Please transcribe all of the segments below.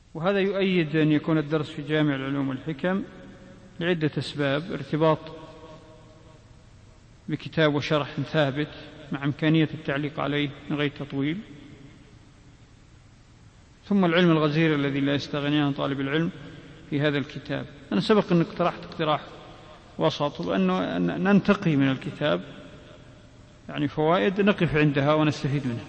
وهذا يؤيد أن يكون الدرس في جامع العلوم والحكم لعدة أسباب: ارتباط بكتاب وشرح ثابت مع إمكانية التعليق عليه من غير تطويل، ثم العلم الغزير الذي لا يستغني عن طالب العلم في هذا الكتاب. أنا سبق أن اقترحت اقتراح وسط، وأنه ننتقي من الكتاب يعني فوائد نقف عندها ونستفيد منها،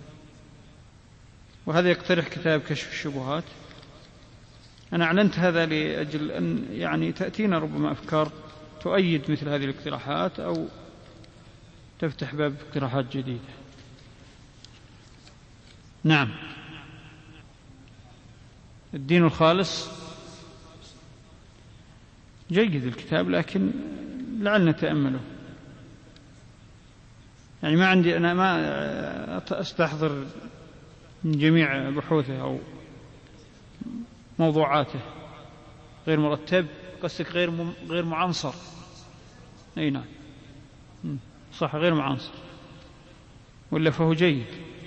وهذا يقترح كتاب كشف الشبهات. أنا أعلنت هذا لأجل أن يعني تأتينا ربما أفكار تؤيد مثل هذه الاقتراحات أو تفتح باب اقتراحات جديدة. نعم، الدين الخالص جيد الكتاب، لكن لعل نتأمله. يعني ما عندي، أنا ما أستحضر من جميع بحوثه أو موضوعاته، غير مرتب، قصدك غير معنصر. أي نعم صح، غير معنصر، ولا فهو جيد.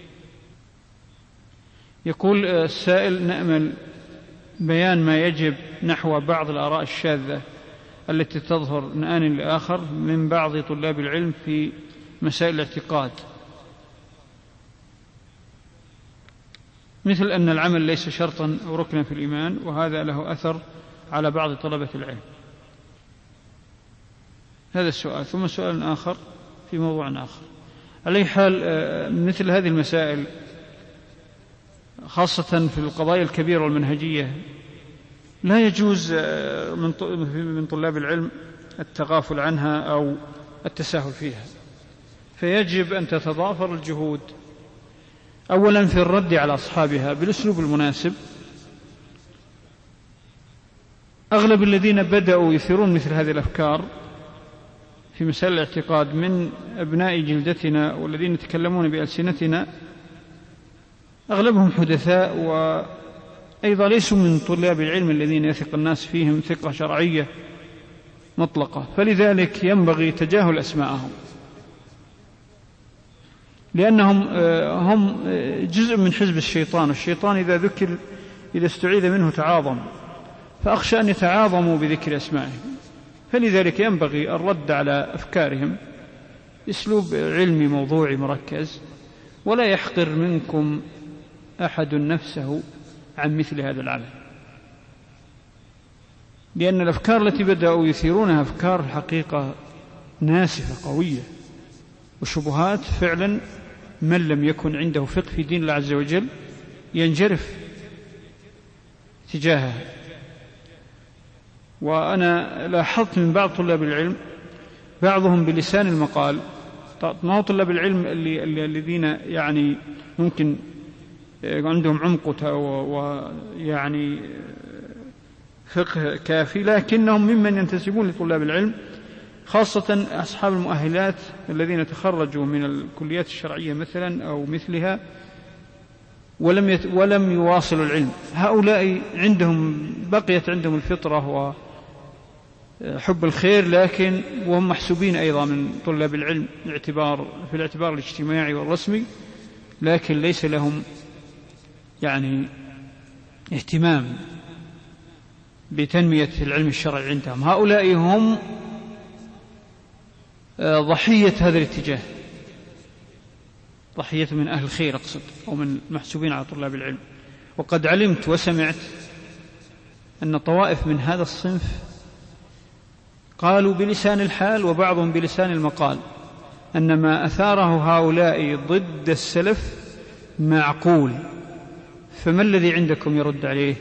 يقول السائل: نأمل بيان ما يجب نحو بعض الآراء الشاذة التي تظهر من آن لآخر من بعض طلاب العلم في مسائل الاعتقاد، مثل أن العمل ليس شرطا أو ركنا في الإيمان، وهذا له أثر على بعض طلبة العلم. هذا السؤال، ثم سؤال آخر في موضوع آخر. على أي حال مثل هذه المسائل خاصة في القضايا الكبيرة والمنهجية لا يجوز من طلاب العلم التغافل عنها أو التساهل فيها، فيجب أن تتضافر الجهود أولا في الرد على أصحابها بالأسلوب المناسب. أغلب الذين بدأوا يثيرون مثل هذه الأفكار في مسائل الاعتقاد من أبناء جلدتنا والذين يتكلمون بألسنتنا أغلبهم حدثاء، وأيضا ليسوا من طلاب العلم الذين يثق الناس فيهم ثقة شرعية مطلقة، فلذلك ينبغي تجاهل أسماءهم، لأنهم هم جزء من حزب الشيطان، والشيطان إذا ذكر إذا استعيذ منه تعاظم، فأخشى أن يتعاظموا بذكر أسمائهم. فلذلك ينبغي الرد على أفكارهم أسلوب علمي موضوعي مركز، ولا يحقر منكم أحد نفسه عن مثل هذا العمل، لأن الأفكار التي بدأوا يثيرونها أفكار الحقيقة ناسفة قوية، وشبهات فعلا من لم يكن عنده فقه في دين الله عز وجل ينجرف تجاهها. وأنا لاحظت من بعض طلاب العلم بعضهم بلسان المقال، ما هو طلاب العلم الذين يعني ممكن عندهم عمق ويعني فقه كافي، لكنهم ممن ينتسبون لطلاب العلم، خاصة أصحاب المؤهلات الذين تخرجوا من الكليات الشرعية مثلا أو مثلها ولم يواصلوا العلم. هؤلاء بقيت عندهم الفطرة وحب الخير، لكن وهم محسوبين أيضا من طلاب العلم في الاعتبار الاجتماعي والرسمي، لكن ليس لهم يعني اهتمام بتنمية العلم الشرعي عندهم. هؤلاء هم ضحية هذا الاتجاه، ضحية من أهل الخير أقصد، أو من المحسوبين على طلاب العلم. وقد علمت وسمعت أن طوائف من هذا الصنف قالوا بلسان الحال وبعضهم بلسان المقال أن ما أثاره هؤلاء ضد السلف معقول، فما الذي عندكم يرد عليه؟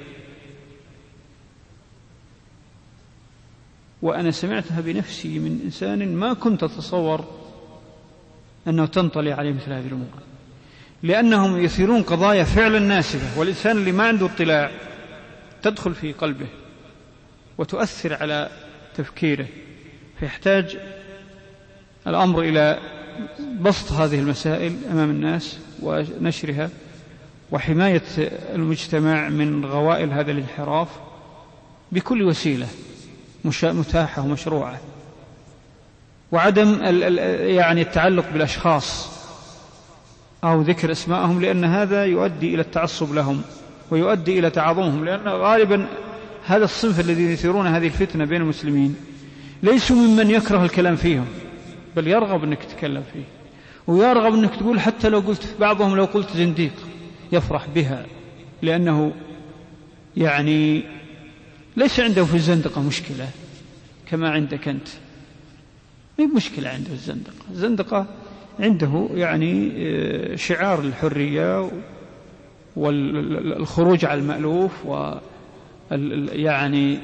وأنا سمعتها بنفسي من إنسان ما كنت أتصور أنه تنطلي عليه مثل هذه الأمور، لأنهم يثيرون قضايا فعلا ناسفة، والإنسان اللي ما عنده اطلاع تدخل في قلبه وتؤثر على تفكيره، فيحتاج الأمر إلى بسط هذه المسائل أمام الناس ونشرها، وحماية المجتمع من غوائل هذا الانحراف بكل وسيلة متاحة ومشروعة، وعدم يعني التعلق بالأشخاص أو ذكر أسمائهم، لأن هذا يؤدي إلى التعصب لهم ويؤدي إلى تعاظمهم، لأن غالبا هذا الصنف الذي يثيرون هذه الفتنة بين المسلمين ليسوا ممن يكره الكلام فيهم، بل يرغب أنك تتكلم فيه، ويرغب أنك تقول، حتى لو قلت، بعضهم لو قلت زنديق يفرح بها، لأنه يعني ليس عنده في الزندقة مشكلة كما عندك أنت، ما هي مشكلة عنده الزندقة عنده يعني شعار الحرية والخروج على المألوف، يعني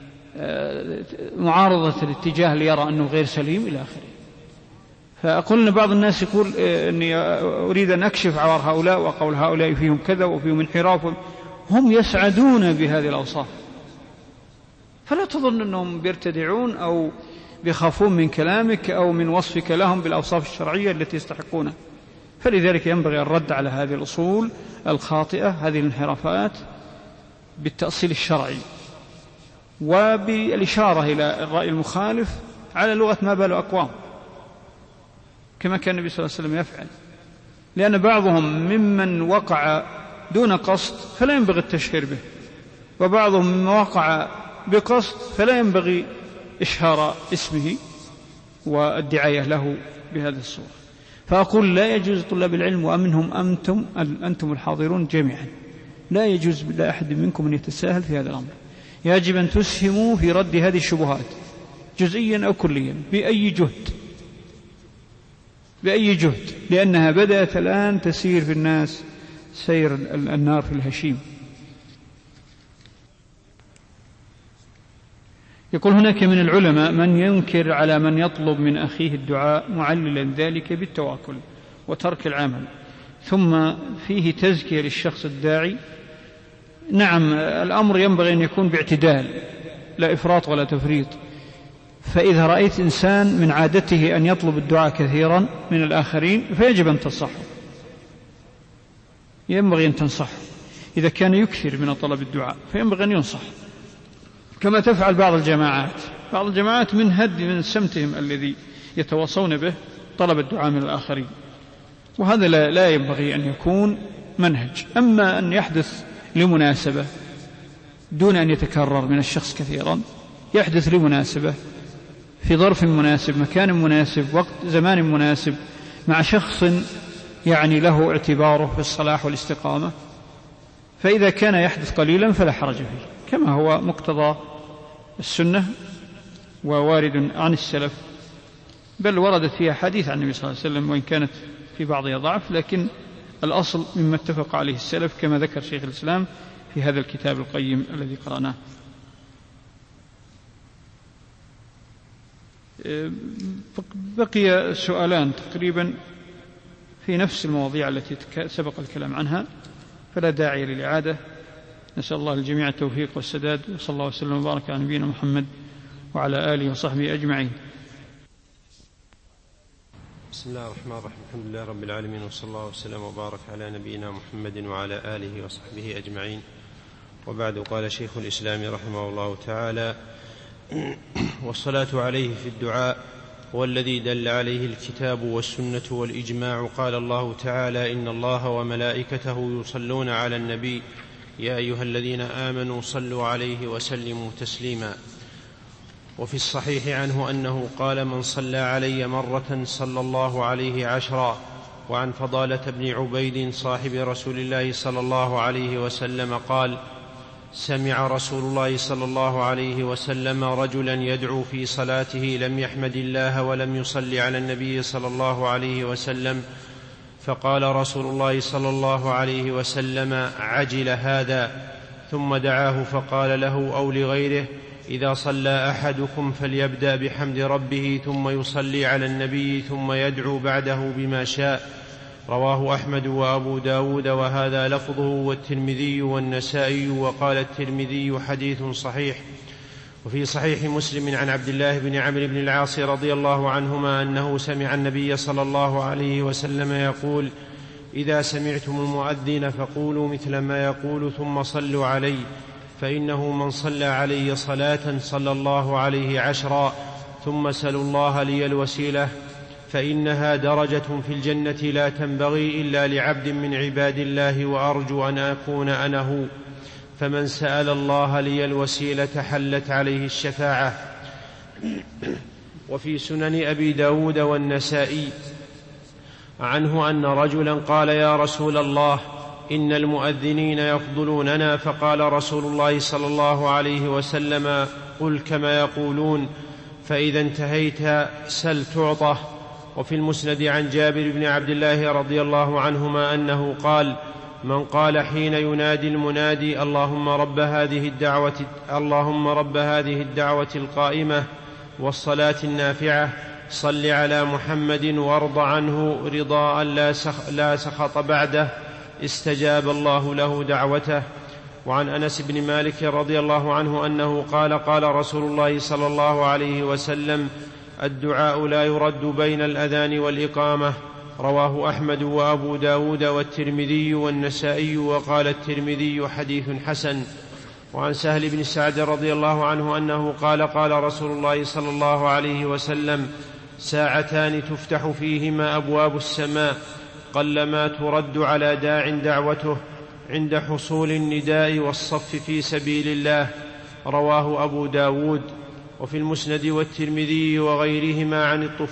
معارضة الاتجاه اللي يرى أنه غير سليم إلى آخره. فأقول أن بعض الناس يقول أني أريد أن أكشف عوار هؤلاء وقول هؤلاء فيهم كذا وفيهم انحراف، هم يسعدون بهذه الأوصاف، فلا تظن أنهم بيرتدعون أو بيخافون من كلامك أو من وصفك لهم بالأوصاف الشرعية التي يستحقونها. فلذلك ينبغي الرد على هذه الأصول الخاطئة، هذه الانحرافات، بالتأصيل الشرعي وبالإشارة إلى الرأي المخالف على لغة ما بال أقوام، كما كان النبي صلى الله عليه وسلم يفعل. لأن بعضهم ممن وقع دون قصد فلا ينبغي التشهير به، وبعضهم ممن وقع بقصد فلا ينبغي إشهار اسمه والدعاية له بهذه الصورة. فأقول لا يجوز طلاب العلم ومنهم أنتم الحاضرون جميعا، لا يجوز لأحد منكم أن يتساهل في هذا الأمر. يجب أن تسهموا في رد هذه الشبهات جزئيا أو كليا بأي جهد، لأنها بدأت الآن تسير في الناس سير النار في الهشيم. يقول هناك من العلماء من ينكر على من يطلب من أخيه الدعاء معللا ذلك بالتواكل وترك العمل، ثم فيه تزكية للشخص الداعي. نعم، الأمر ينبغي أن يكون باعتدال، لا إفراط ولا تفريط. فإذا رأيت إنسان من عادته أن يطلب الدعاء كثيرا من الآخرين فيجب أن تنصحه، ينبغي أن تنصحه. إذا كان يكثر من طلب الدعاء فينبغي أن ينصح، كما تفعل بعض الجماعات من سمتهم الذي يتواصون به طلب الدعاء من الآخرين، وهذا لا ينبغي أن يكون منهج. أما أن يحدث لمناسبة دون أن يتكرر من الشخص كثيرا، يحدث لمناسبة في ظرف مناسب، مكان مناسب، وقت زمان مناسب، مع شخص يعني له اعتباره في الصلاح والاستقامة، فإذا كان يحدث قليلا فلا حرج فيه، كما هو مقتضى السنة ووارد عن السلف، بل وردت فيها حديث عن النبي صلى الله عليه وسلم، وإن كانت في بعضها ضعف، لكن الأصل مما اتفق عليه السلف كما ذكر شيخ الإسلام في هذا الكتاب القيم الذي قرأناه. بقي سؤالان تقريبا في نفس المواضيع التي سبق الكلام عنها، فلا داعي للإعادة. نسأل الله الجميع التوفيق والسداد، وصلى الله وسلم وبارك على نبينا محمد وعلى آله وصحبه أجمعين. بسم الله الرحمن الرحيم، الحمد لله رب العالمين، وصلى الله وسلم وبارك على نبينا محمد وعلى آله وصحبه أجمعين. وبعد، قال شيخ الإسلام رحمه الله تعالى: والصلاة عليه في الدعاء هو الذي دل عليه الكتاب والسنة والإجماع. قال الله تعالى: إن الله وملائكته يصلون على النبي يا أيها الذين آمنوا صلوا عليه وسلموا تسليما. وفي الصحيح عنه أنه قال: من صلى علي مرة صلى الله عليه 10. وعن فضالة بن عبيد صاحب رسول الله صلى الله عليه وسلم قال: سمع رسول الله صلى الله عليه وسلم رجلا يدعو في صلاته لم يحمد الله ولم يصل على النبي صلى الله عليه وسلم، فقال رسول الله صلى الله عليه وسلم: عجل هذا. ثم دعاه فقال له أو لغيره: إذا صلى أحدكم فليبدأ بحمد ربه ثم يصلي على النبي ثم يدعو بعده بما شاء. رواه أحمد وأبو داود، وهذا لفظه، والترمذي والنسائي، وقال الترمذي: حديث صحيح. وفي صحيح مسلم عن عبد الله بن عمرو بن العاص رضي الله عنهما أنه سمع النبي صلى الله عليه وسلم يقول: إذا سمعتم المؤذن فقولوا مثل ما يقول ثم صلوا علي، فإنه من صلى علي صلاة صلى الله عليه 10. ثم سلوا الله لي الوسيلة، فإنها درجة في الجنة لا تنبغي إلا لعبد من عباد الله، وأرجو أن أكون أنا هو. فمن سأل الله لي الوسيلة حلت عليه الشفاعة. وفي سنن أبي داود والنسائي عنه أن رجلا قال: يا رسول الله، إن المؤذنين يفضلوننا. فقال رسول الله صلى الله عليه وسلم: قل كما يقولون، فإذا انتهيت سل تعطه. وفي المسند عن جابر بن عبد الله رضي الله عنهما أنه قال: من قال حين ينادي المنادي: اللهم رب هذه الدعوة القائمة والصلاة النافعة، صل على محمد وارض عنه رضاء لا سخط بعده، استجاب الله له دعوته. وعن أنس بن مالك رضي الله عنه أنه قال: قال رسول الله صلى الله عليه وسلم: الدعاء لا يرد بين الأذان والإقامة. رواه أحمد وأبو داود والترمذي والنسائي، وقال الترمذي: حديث حسن. وعن سهل بن سعد رضي الله عنه أنه قال: قال رسول الله صلى الله عليه وسلم: ساعتان تفتح فيهما أبواب السماء، قلما ترد على داع دعوته، عند حصول النداء والصف في سبيل الله. رواه أبو داود. وفي المسند والترمذي وغيرهما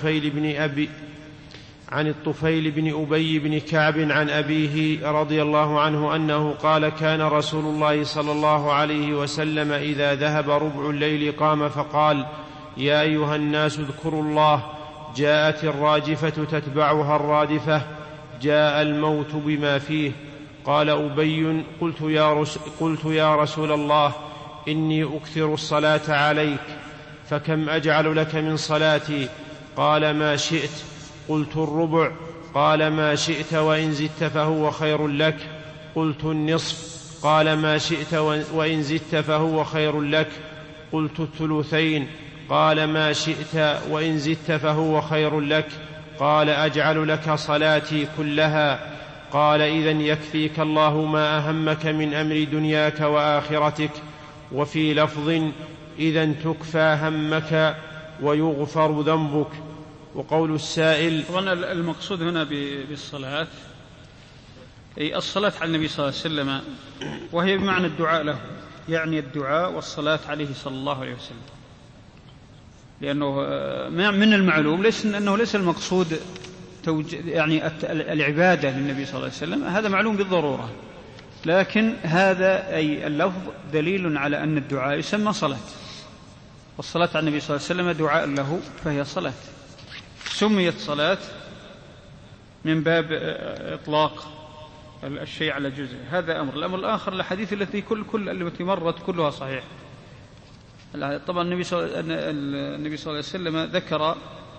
عن الطفيل بن أبي بن كعب عن أبيه رضي الله عنه أنه قال: كان رسول الله صلى الله عليه وسلم إذا ذهب ربع الليل قام فقال: يا أيها الناس اذكروا الله، جاءت الراجفة تتبعها الرادفة، جاء الموت بما فيه. قال أبي: قلت يا رسول الله، إني أكثر الصلاة عليك، فكم أجعل لك من صلاتي؟ قال: ما شئت. قلت: الربع. قال: ما شئت، وإن زدت فهو خير لك. قلت: النصف. قال: ما شئت، وإن زدت فهو خير لك. قلت: الثلثين. قال: ما شئت، وإن زدت فهو خير لك. قال: أجعل لك صلاتي كلها. قال: إذن يكفيك الله ما أهمك من أمر دنياك وآخرتك. وفي لفظ: إذن تكفى همك ويغفر ذنبك. وقول السائل: طبعا المقصود هنا بالصلاة أي الصلاة على النبي صلى الله عليه وسلم، وهي بمعنى الدعاء له، يعني الدعاء والصلاة عليه صلى الله عليه وسلم، لأنه من المعلوم أنه ليس المقصود يعني العبادة للنبي صلى الله عليه وسلم، هذا معلوم بالضرورة، لكن هذا أي اللفظ دليل على أن الدعاء يسمى صلاة، والصلاة على النبي صلى الله عليه وسلم دعاء له فهي صلاة، سميت صلاة من باب إطلاق الشيء على جزء. هذا أمر. الأمر الآخر الحديث التي التي مرت كلها صحيح. طبعا النبي صلى الله عليه وسلم ذكر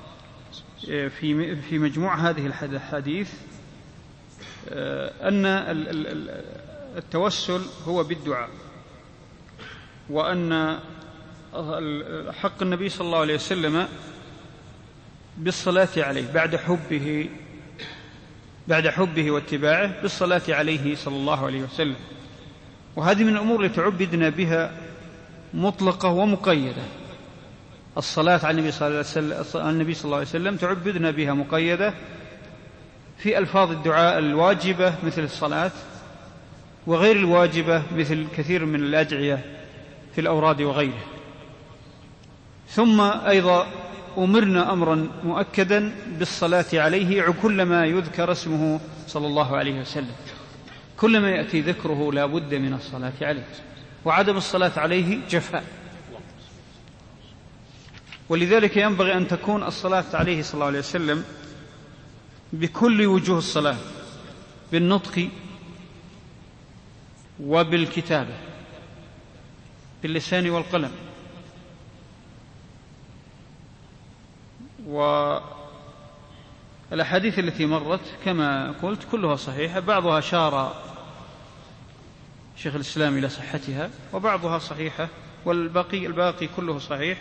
في مجموع هذه الحديث أن التوسل هو بالدعاء، وأن حق النبي صلى الله عليه وسلم بالصلاة عليه بعد حبه واتباعه بالصلاة عليه صلى الله عليه وسلم. وهذه من الأمور التي تعبدنا بها مطلقة ومقيدة. الصلاة على النبي صلى الله عليه وسلم تعبدنا بها مقيدة في ألفاظ الدعاء الواجبة مثل الصلاة، وغير الواجبة مثل كثير من الأدعية في الأوراد وغيره. ثم أيضا أمرنا أمرا مؤكدا بالصلاة عليه كلما يذكر اسمه صلى الله عليه وسلم، كلما يأتي ذكره لا بد من الصلاة عليه، وعدم الصلاة عليه جفاء. ولذلك ينبغي أن تكون الصلاة عليه صلى الله عليه وسلم بكل وجوه الصلاة، بالنطق وبالكتابة، باللسان والقلم. والأحاديث التي مرت كما قلت كلها صحيحة، بعضها شار شيخ الإسلام إلى صحتها، وبعضها صحيحة، والباقي كله صحيح.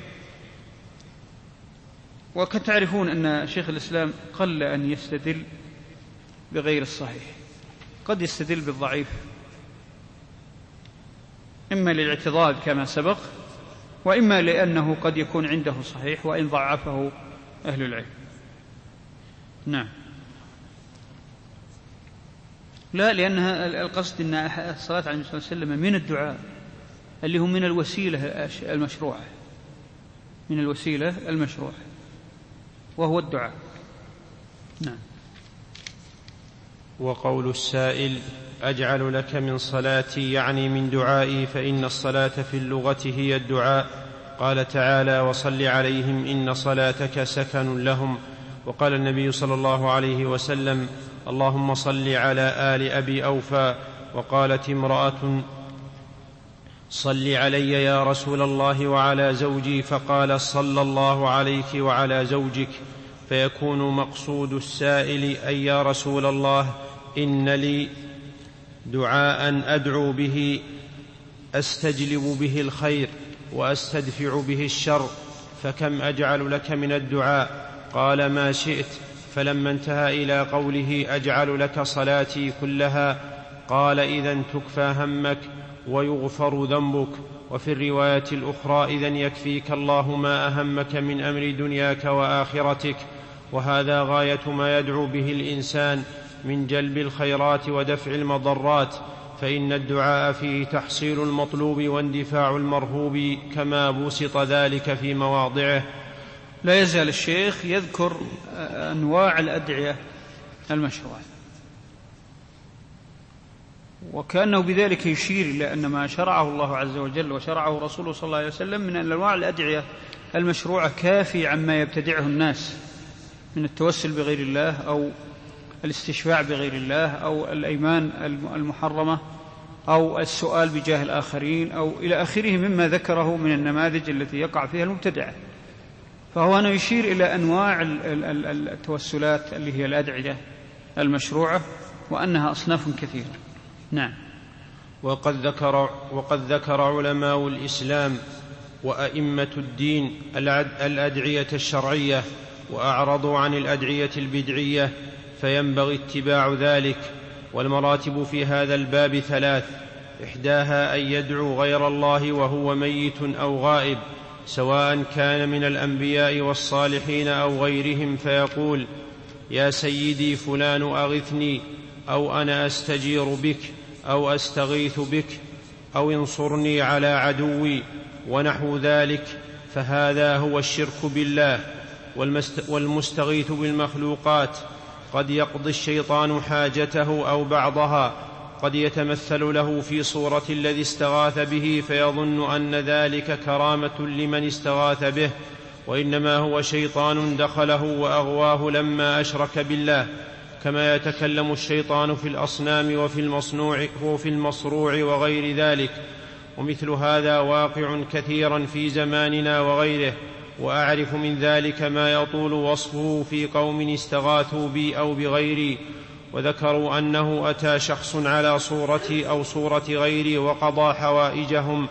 وكتعرفون أن شيخ الإسلام قل أن يستدل بغير الصحيح، قد يستدل بالضعيف، إما للاعتضاد كما سبق، وإما لأنه قد يكون عنده صحيح وإن ضعفه أهل العلم. نعم. لا، لأنها القصد أن الصلاة على النبي صلى الله عليه وسلم من الدعاء اللي هم من الوسيلة المشروعة، من الوسيلة المشروعة وهو الدعاء. نعم. وقول السائل: أجعل لك من صلاتي يعني من دعائي، فإن الصلاة في اللغة هي الدعاء. قال تعالى: وصل عليهم إن صلاتك سكن لهم. وقال النبي صلى الله عليه وسلم: اللهم صل على آل أبي أوفى. وقالت امرأة: صل علي يا رسول الله وعلى زوجي، فقال: صلى الله عليك وعلى زوجك. فيكون مقصود السائل: أي يا رسول الله، إن لي دعاء أدعو به أستجلب به الخير وأستدفع به الشر، فكم أجعل لك من الدعاء؟ قال: ما شئت. فلما انتهى إلى قوله: أجعل لك صلاتي كلها، قال: إذن تكفى همك ويغفر ذنبك. وفي الرواية الأخرى: إذن يكفيك الله ما أهمك من أمر دنياك وآخرتك. وهذا غاية ما يدعو به الإنسان من جلب الخيرات ودفع المضرات، فإن الدعاء فيه تحصيل المطلوب واندفاع المرهوب، كما بسط ذلك في مواضعه. لا يزال الشيخ يذكر أنواع الأدعية المشروعة، وكأنه بذلك يشير إلى أن ما شرعه الله عز وجل وشرعه رسوله صلى الله عليه وسلم من أنواع الأدعية المشروعة كافي عما يبتدعه الناس من التوسل بغير الله أو الاستشفاع بغير الله أو الأيمان المحرمة أو السؤال بجاه الآخرين أو إلى آخره مما ذكره من النماذج التي يقع فيها المبتدعة. فهو هنا يشير إلى أنواع التوسلات اللي هي الأدعية المشروعة وأنها أصناف كثيرة. نعم. وقد ذكر علماء الإسلام وأئمة الدين الأدعية الشرعية، وأعرضوا عن الأدعية البدعية، فينبغي اتباع ذلك. والمراتب في هذا الباب 3: إحداها أن يدعو غير الله وهو ميت أو غائب، سواء كان من الأنبياء والصالحين أو غيرهم، فيقول: يا سيدي فلان أغثني، أو أنا أستجير بك، أو أستغيث بك، أو انصرني على عدوي، ونحو ذلك. فهذا هو الشرك بالله. والمستغيث بالمخلوقات قد يقضي الشيطان حاجته أو بعضها، قد يتمثل له في صورة الذي استغاث به، فيظن أن ذلك كرامة لمن استغاث به، وإنما هو شيطان دخله وأغواه لما أشرك بالله، كما يتكلم الشيطان في الأصنام وفي المصروع وغير ذلك. ومثل هذا واقع كثيرا في زماننا وغيره، وأعرف من ذلك ما يطول وصفه في قوم استغاثوا بي أو بغيري، وذكروا أنه أتى شخص على صورتي أو صورة غيري وقضى حوائجهم،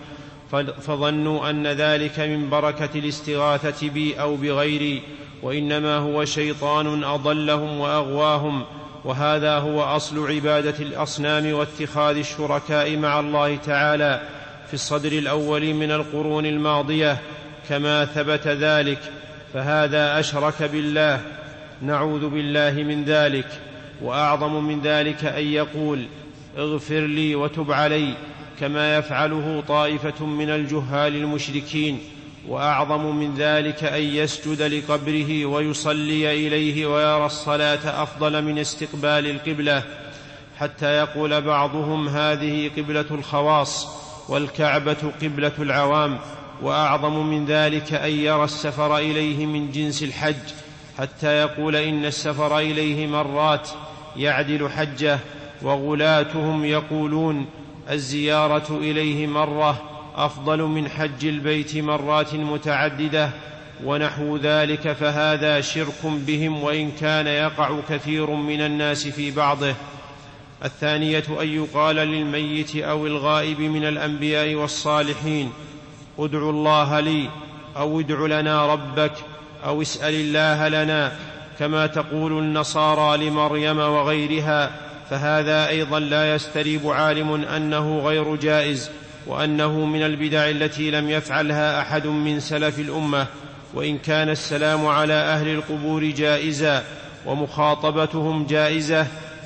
فظنوا أن ذلك من بركة الاستغاثة بي أو بغيري، وإنما هو شيطان أضلهم وأغواهم. وهذا هو أصل عبادة الأصنام واتخاذ الشركاء مع الله تعالى في الصدر الأول من القرون الماضية، كما ثبت ذلك، فهذا أشرك بالله، نعوذ بالله من ذلك. وأعظم من ذلك أن يقول: اغفر لي وتب علي، كما يفعله طائفة من الجهال المشركين. وأعظم من ذلك أن يسجد لقبره ويصلي إليه ويرى الصلاة أفضل من استقبال القبلة، حتى يقول بعضهم: هذه قبلة الخواص والكعبة قبلة العوام. وأعظم من ذلك أن يرى السفر إليه من جنس الحج، حتى يقول: إن السفر إليه مرات يعدل حجه. وغلاتهم يقولون: الزيارة إليه مرة أفضل من حج البيت مرات متعددة، ونحو ذلك. فهذا شرك بهم، وإن كان يقع كثير من الناس في بعضه. الثانية أن يقال للميت أو الغائب من الأنبياء والصالحين: ادع الله لي، أو ادع لنا ربك، أو اسأل الله لنا، كما تقول النصارى لمريم وغيرها. فهذا أيضا لا يستريب عالم أنه غير جائز، وأنه من البدع التي لم يفعلها أحد من سلف الأمة. وإن كان السلام على أهل القبور جائزا ومخاطبتهم جائزة،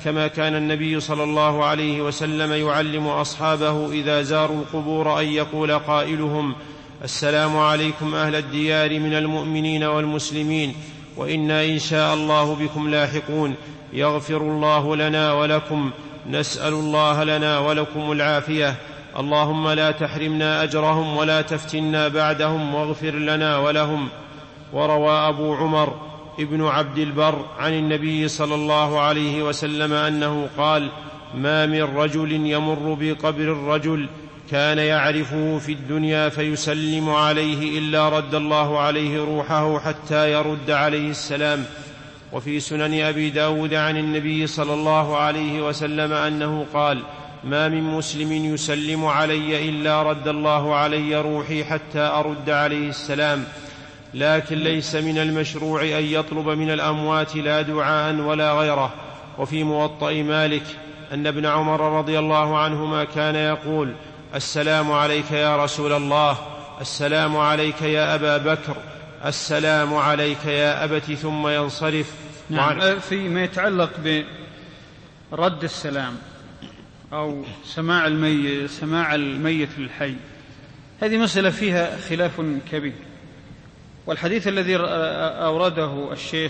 كما كان النبي صلى الله عليه وسلم يعلم أصحابه إذا زاروا القبور أن يقول قائلهم: السلام عليكم أهل الديار من المؤمنين والمسلمين، وإنا إن شاء الله بكم لاحقون، يغفر الله لنا ولكم، نسأل الله لنا ولكم العافية، اللهم لا تحرمنا أجرهم ولا تفتنا بعدهم، واغفر لنا ولهم. وروى أبو عمر ابن عبد البر عن النبي صلى الله عليه وسلم أنه قال: ما من رجل يمر بقبر الرجل كان يعرفه في الدنيا فيسلم عليه إلا رد الله عليه روحه حتى يرد عليه السلام. وفي سنن أبي داود عن النبي صلى الله عليه وسلم أنه قال: ما من مسلم يسلم علي إلا رد الله علي روحي حتى أرد عليه السلام. لكن ليس من المشروع أن يطلب من الأموات لا دعاء ولا غيره. وفي موطأ مالك أن ابن عمر رضي الله عنهما كان يقول: السلام عليك يا رسول الله، السلام عليك يا أبا بكر، السلام عليك يا أبت، ثم ينصرف. نعم. فيما يتعلق برد السلام أو سماع الميت للحي، هذه مسألة فيها خلاف كبير. والحديث الذي أورده الشيخ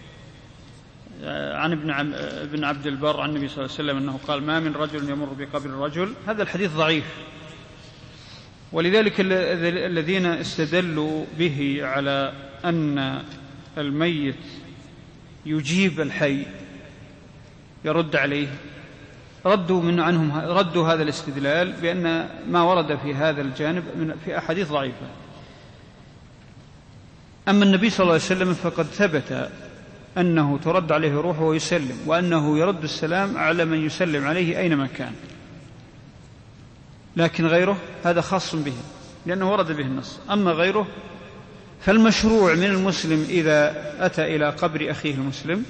عن ابن عبد البر عن النبي صلى الله عليه وسلم أنه قال: ما من رجل يمر بقبر الرجل، هذا الحديث ضعيف. ولذلك الذين استدلوا به على أن الميت يجيب الحي يرد عليه ردوا هذا الاستدلال بأن ما ورد في هذا الجانب في أحاديث ضعيفة. أما النبي صلى الله عليه وسلم فقد ثبت أنه ترد عليه روحه ويسلم، وأنه يرد السلام على من يسلم عليه أينما كان. لكن غيره هذا خاص به لأنه ورد به النص. أما غيره فالمشروع من المسلم إذا أتى إلى قبر أخيه المسلم،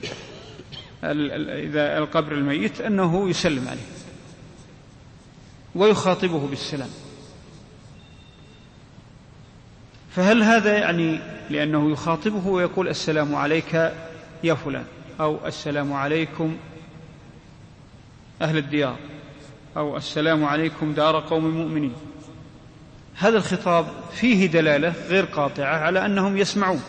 إذا القبر الميت، أنه يسلم عليه ويخاطبه بالسلام. فهل هذا يعني لأنه يخاطبه ويقول: السلام عليك يا فلان، أو السلام عليكم أهل الديار، أو السلام عليكم دار قوم مؤمنين؟ هذا الخطاب فيه دلالة غير قاطعة على أنهم يسمعون.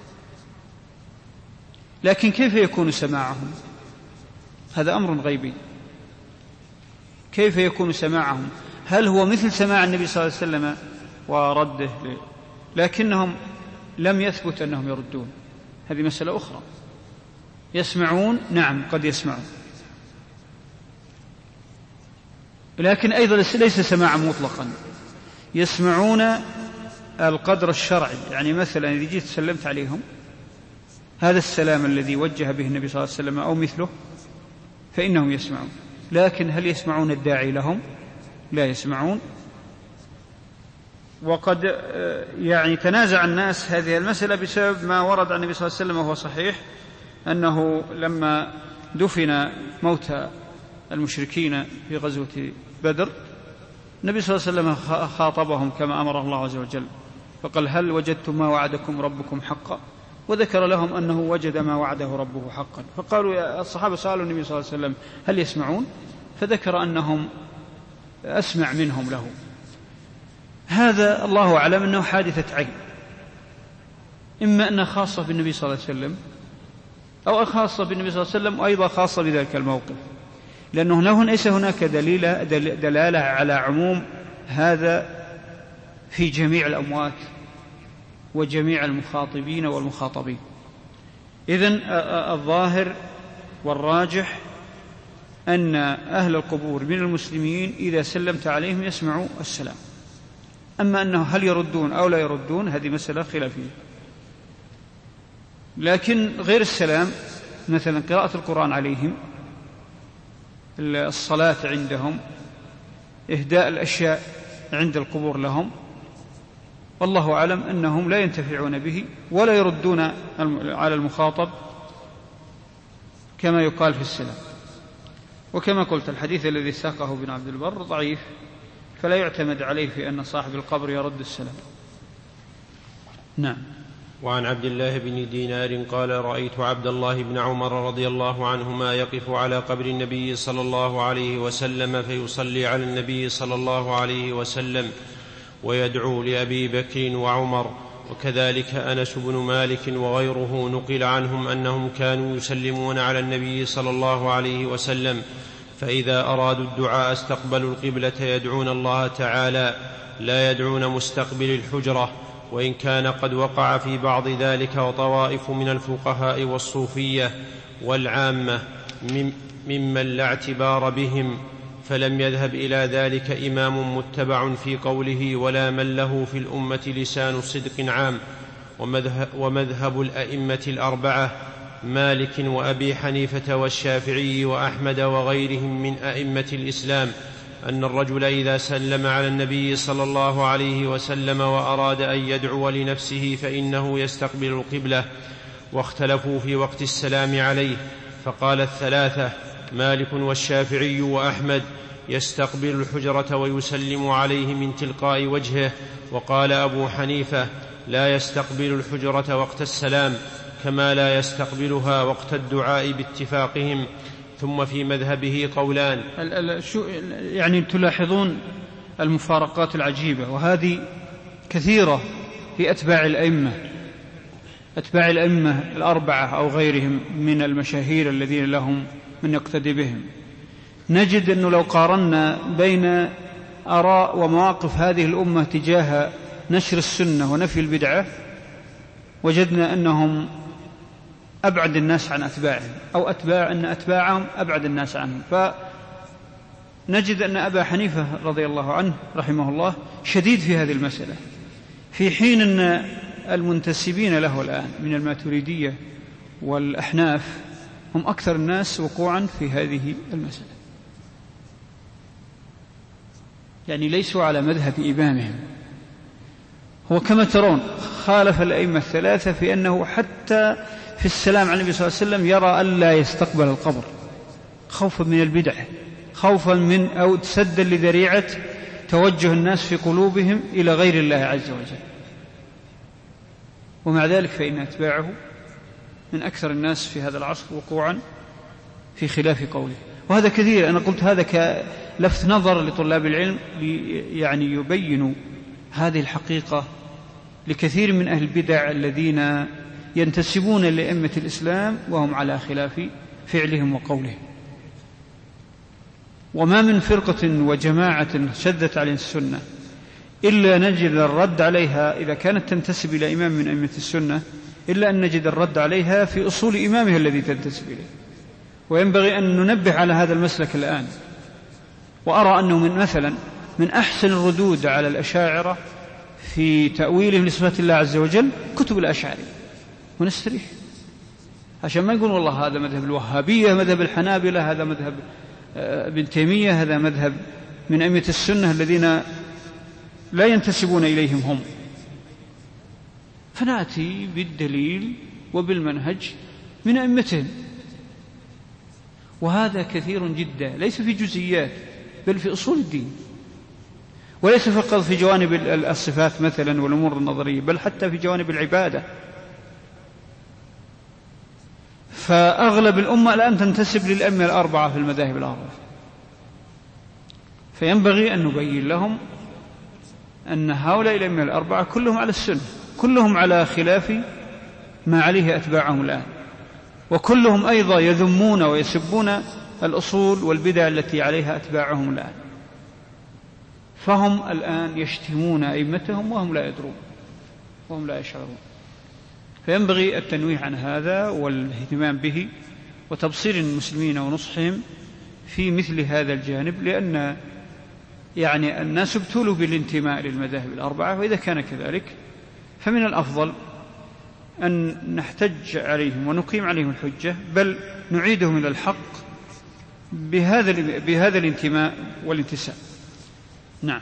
لكن كيف يكون سماعهم؟ هذا أمر غيبي. كيف يكون سماعهم؟ هل هو مثل سماع النبي صلى الله عليه وسلم ورده لكنهم لم يثبت أنهم يردون؟ هذه مسألة أخرى. يسمعون، نعم قد يسمعون، لكن أيضا ليس سماعا مطلقا. يسمعون القدر الشرعي، يعني مثلا إذا جيت سلمت عليهم هذا السلام الذي وجه به النبي صلى الله عليه وسلم أو مثله فإنهم يسمعون. لكن هل يسمعون الداعي لهم؟ لا يسمعون. وقد يعني تنازع الناس هذه المسألة بسبب ما ورد عن النبي صلى الله عليه وسلم وهو صحيح، أنه لما دفن موتى المشركين في غزوة بدر النبي صلى الله عليه وسلم خاطبهم كما أمر الله عز وجل، فقال: هل وجدتم ما وعدكم ربكم حقا؟ وذكر لهم أنه وجد ما وعده ربه حقا. فقالوا الصحابة سألوا النبي صلى الله عليه وسلم: هل يسمعون؟ فذكر أنهم أسمع منهم له. هذا الله أعلم أنه حادثة عين، إما أنها خاصة بالنبي صلى الله عليه وسلم أو خاصة بالنبي صلى الله عليه وسلم وأيضا خاصة بذلك الموقف، لأنه ليس هناك دلالة على عموم هذا في جميع الأموات وجميع المخاطبين والمخاطبين. إذن الظاهر والراجح أن أهل القبور من المسلمين إذا سلمت عليهم يسمعوا السلام. أما أنه هل يردون أو لا يردون هذه مسألة خلافية. لكن غير السلام مثلا قراءة القرآن عليهم، الصلاة عندهم، إهداء الأشياء عند القبور لهم، والله أعلم أنهم لا ينتفعون به ولا يردون على المخاطب كما يقال في السلام. وكما قلت الحديث الذي ساقه ابن عبد البر ضعيف، فلا يعتمد عليه في أن صاحب القبر يرد السلام. نعم. وعن عبد الله بن دينار قال رأيت عبد الله بن عمر رضي الله عنهما يقف على قبر النبي صلى الله عليه وسلم فيصلي على النبي صلى الله عليه وسلم ويدعو لأبي بكر وعمر، وكذلك أنس بن مالك وغيره نقل عنهم أنهم كانوا يسلمون على النبي صلى الله عليه وسلم، فإذا أرادوا الدعاء استقبلوا القبلة يدعون الله تعالى لا يدعون مستقبل الحجرة، وإن كان قد وقع في بعض ذلك وطوائف من الفقهاء والصوفية والعامة ممن لا اعتبار بهم، فلم يذهب إلى ذلك إمام متبع في قوله ولا من له في الأمة لسان صدق عام. ومذهب الأئمة الأربعة مالك وأبي حنيفة والشافعي وأحمد وغيرهم من أئمة الإسلام أن الرجل إذا سلم على النبي صلى الله عليه وسلم وأراد أن يدعو لنفسه فإنه يستقبل القبلة، واختلفوا في وقت السلام عليه، فقال الثلاثة مالك والشافعي وأحمد يستقبل الحجرة ويسلم عليه من تلقاء وجهه، وقال أبو حنيفة لا يستقبل الحجرة وقت السلام كما لا يستقبلها وقت الدعاء باتفاقهم. ثم في مذهبه قولان. يعني تلاحظون المفارقات العجيبة، وهذه كثيرة في أتباع الأئمة الأربعة أو غيرهم من المشاهير الذين لهم من يقتدي بهم. نجد أنه لو قارنا بين آراء ومواقف هذه الأمة تجاه نشر السنة ونفي البدعة وجدنا أنهم أبعد الناس عن أتباعهم، أو أن أتباعهم أبعد الناس عنهم. فنجد أن أبا حنيفة رضي الله عنه رحمه الله شديد في هذه المسألة، في حين أن المنتسبين له الآن من الماتريدية والأحناف هم أكثر الناس وقوعا في هذه المسألة، يعني ليسوا على مذهب إمامهم. هو كما ترون خالف الأئمة الثلاثة في أنه حتى في السلام على النبي صلى الله عليه وسلم يرى ألا يستقبل القبر خوفا من البدع، خوفا من أو تسدا لذريعة توجه الناس في قلوبهم إلى غير الله عز وجل. ومع ذلك فإن أتباعه من أكثر الناس في هذا العصر وقوعا في خلاف قوله. وهذا كثير، أنا قلت هذا كلفت نظر لطلاب العلم يعني يبينوا هذه الحقيقة لكثير من أهل البدع الذين ينتسبون لأئمة الإسلام وهم على خلاف فعلهم وقولهم. وما من فرقة وجماعة شدت عليها السنة إلا نجد الرد عليها إذا كانت تنتسب إلى إمام من أئمة السنة، إلا أن نجد الرد عليها في أصول إمامها الذي تنتسب إليه. وينبغي أن ننبه على هذا المسلك الآن. وأرى أنه مثلا من أحسن الردود على الأشاعرة في تأويلهم لصفات الله عز وجل كتب الأشاعرة، ونستريح عشان ما يقول والله هذا مذهب الوهابية، مذهب الحنابلة، هذا مذهب ابن تيمية، هذا مذهب من أئمة السنة الذين لا ينتسبون إليهم هم. فنأتي بالدليل وبالمنهج من أئمتهم، وهذا كثير جدا، ليس في جزئيات بل في أصول الدين، وليس فقط في جوانب الصفات مثلا والأمور النظرية، بل حتى في جوانب العبادة. فأغلب الأمة الآن تنتسب للأئمة الأربعة في المذاهب الأربعة، فينبغي أن نبين لهم أن هؤلاء الأئمة الأربعة كلهم على السنة، كلهم على خلاف ما عليه أتباعهم الآن، وكلهم أيضا يذمون ويسبون الأصول والبدع التي عليها أتباعهم الآن. فهم الآن يشتمون أئمتهم وهم لا يدرون وهم لا يشعرون. فينبغي التنويه عن هذا والاهتمام به وتبصير المسلمين ونصحهم في مثل هذا الجانب، لأن يعني الناس ابتلوا بالانتماء للمذاهب الأربعة، وإذا كان كذلك فمن الأفضل أن نحتج عليهم ونقيم عليهم الحجة، بل نعيدهم إلى الحق بهذا الانتماء والانتساب. نعم.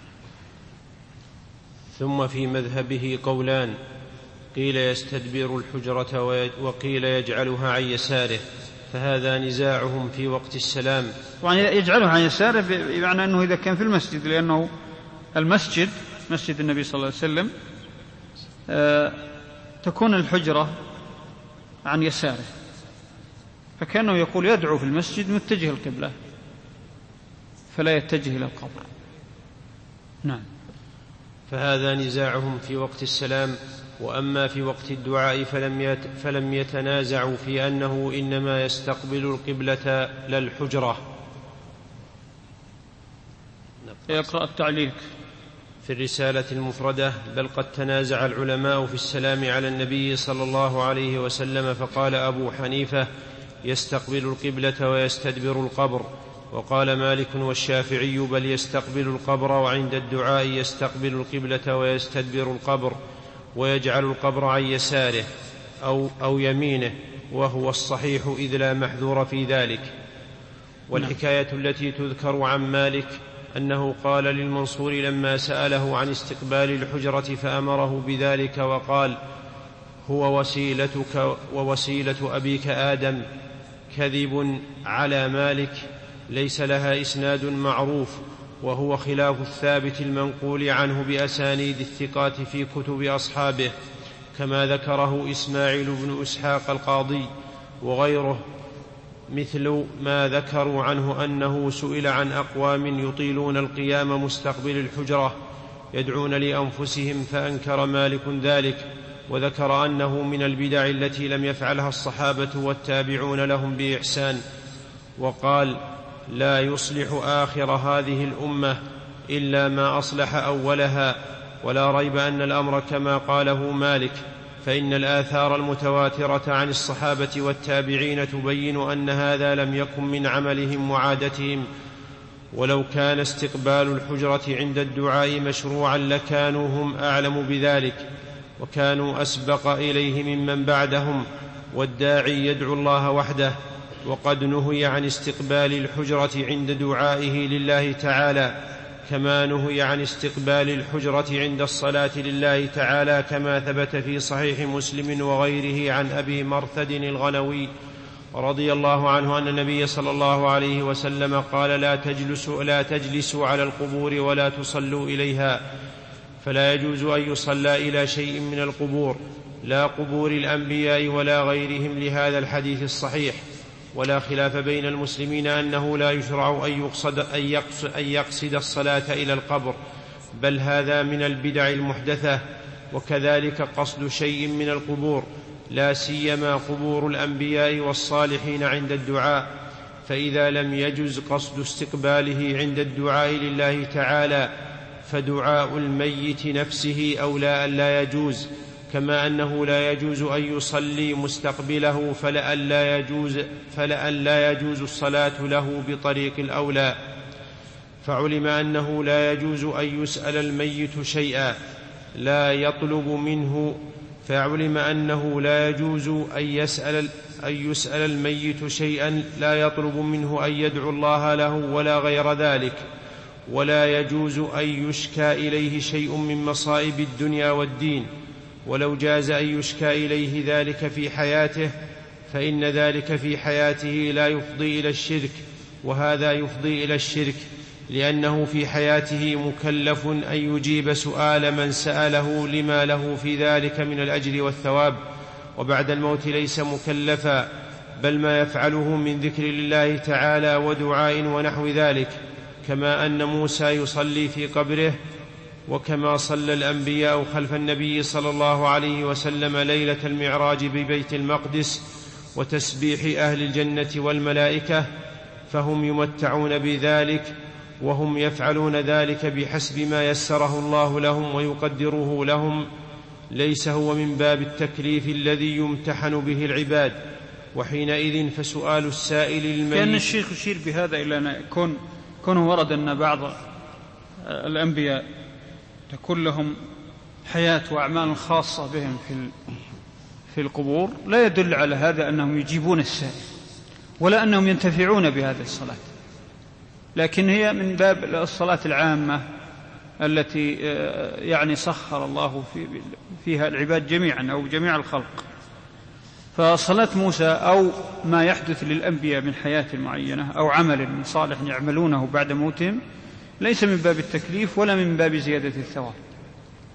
ثم في مذهبه قولان، قيل يستدبر الحجرة وقيل يجعلها عن يساره، فهذا نزاعهم في وقت السلام. طبعا يجعلها عن يساره بمعنى أنه إذا كان في المسجد، لأنه المسجد مسجد النبي صلى الله عليه وسلم تكون الحجرة عن يساره، فكأنه يقول يدعو في المسجد متجه القبلة فلا يتجه إلى القبر. نعم. فهذا نزاعهم في وقت السلام. وأما في وقت الدعاء فلم يتنازعوا في أنه إنما يستقبل القبلة لا الحجرة. يقرأ التعليق في الرسالة المفردة: بل قد تنازع العلماء في السلام على النبي صلى الله عليه وسلم، فقال أبو حنيفة: يستقبل القبلة ويستدبر القبر، وقال مالك والشافعي: بل يستقبل القبر، وعند الدعاء يستقبل القبلة ويستدبر القبر، ويجعل القبر عن يساره أو يمينه، وهو الصحيح إذ لا محذور في ذلك. والحكاية التي تذكر عن مالك أنه قال للمنصور لما سأله عن استقبال الحجرة فأمره بذلك وقال: هو وسيلتك ووسيلة أبيك آدم، كذب على مالك، ليس لها إسناد معروف، وهو خلاف الثابت المنقول عنه بأسانيد الثقات في كتب أصحابه، كما ذكره إسماعيل بن إسحاق القاضي وغيره، مثل ما ذكروا عنه أنه سئل عن أقوام يطيلون القيام مستقبل الحجرة يدعون لأنفسهم، فأنكر مالك ذلك، وذكر أنه من البدع التي لم يفعلها الصحابة والتابعون لهم بإحسان، وقال: لا يصلح آخر هذه الأمة إلا ما أصلح أولها. ولا ريب أن الأمر كما قاله مالك، فإن الآثار المتواترة عن الصحابة والتابعين تبين أن هذا لم يكن من عملهم وعادتهم. ولو كان استقبال الحجرة عند الدعاء مشروعا لكانوا هم أعلم بذلك، وكانوا أسبق إليه ممن بعدهم، والداعي يدعو الله وحده. وقد نهي عن استقبال الحجرة عند دعائه لله تعالى، كما نهي عن استقبال الحجرة عند الصلاة لله تعالى، كما ثبت في صحيح مسلم وغيره عن أبي مرثد الغنوي رضي الله عنه أن النبي صلى الله عليه وسلم قال: لا تجلسوا على القبور ولا تصلوا إليها. فلا يجوز أن يصلى إلى شيء من القبور، لا قبور الأنبياء ولا غيرهم، لهذا الحديث الصحيح. ولا خلاف بين المسلمين أنه لا يشرع أن يقصد الصلاة إلى القبر، بل هذا من البدع المحدثة. وكذلك قصد شيء من القبور، لا سيما قبور الأنبياء والصالحين عند الدعاء، فإذا لم يجز قصد استقباله عند الدعاء لله تعالى فدعاء الميت نفسه أولى أن لا يجوز، كما أنه لا يجوز أن يصلي مستقبله، فلأن لا يجوز الصلاة له بطريق الأولى. فعلم أنه لا يجوز أن يسأل الميت شيئا لا يطلب منه، فعلم أنه لا يجوز أن يسأل الميت شيئا لا يطلب منه أن يدعو الله له ولا غير ذلك. ولا يجوز أن يشكى إليه شيء من مصائب الدنيا والدين، ولو جاز أن يشكى إليه ذلك في حياته فإن ذلك في حياته لا يفضي إلى الشرك، وهذا يفضي إلى الشرك، لأنه في حياته مكلف أن يجيب سؤال من سأله لما له في ذلك من الأجر والثواب، وبعد الموت ليس مكلفا، بل ما يفعله من ذكر لله تعالى ودعاء ونحو ذلك، كما أن موسى يصلي في قبره، وكما صلى الأنبياء خلف النبي صلى الله عليه وسلم ليلة المعراج ببيت المقدس وتسبيح أهل الجنة والملائكة، فهم يمتعون بذلك، وهم يفعلون ذلك بحسب ما يسره الله لهم ويقدره لهم، ليس هو من باب التكليف الذي يمتحن به العباد. وحينئذ فسؤال السائل الميت، كان الشيخ يشير بهذا إلى أن كونه ورد أن بعض الأنبياء تكون لهم حياة وأعمال خاصة بهم في القبور، لا يدل على هذا أنهم يجيبون السائل ولا أنهم ينتفعون بهذه الصلاة، لكن هي من باب الصلاة العامة التي يعني سخر الله فيها العباد جميعا أو جميع الخلق. فصلاة موسى أو ما يحدث للأنبياء من حياة معينة أو عمل صالح يعملونه بعد موتهم ليس من باب التكليف ولا من باب زيادة الثواب.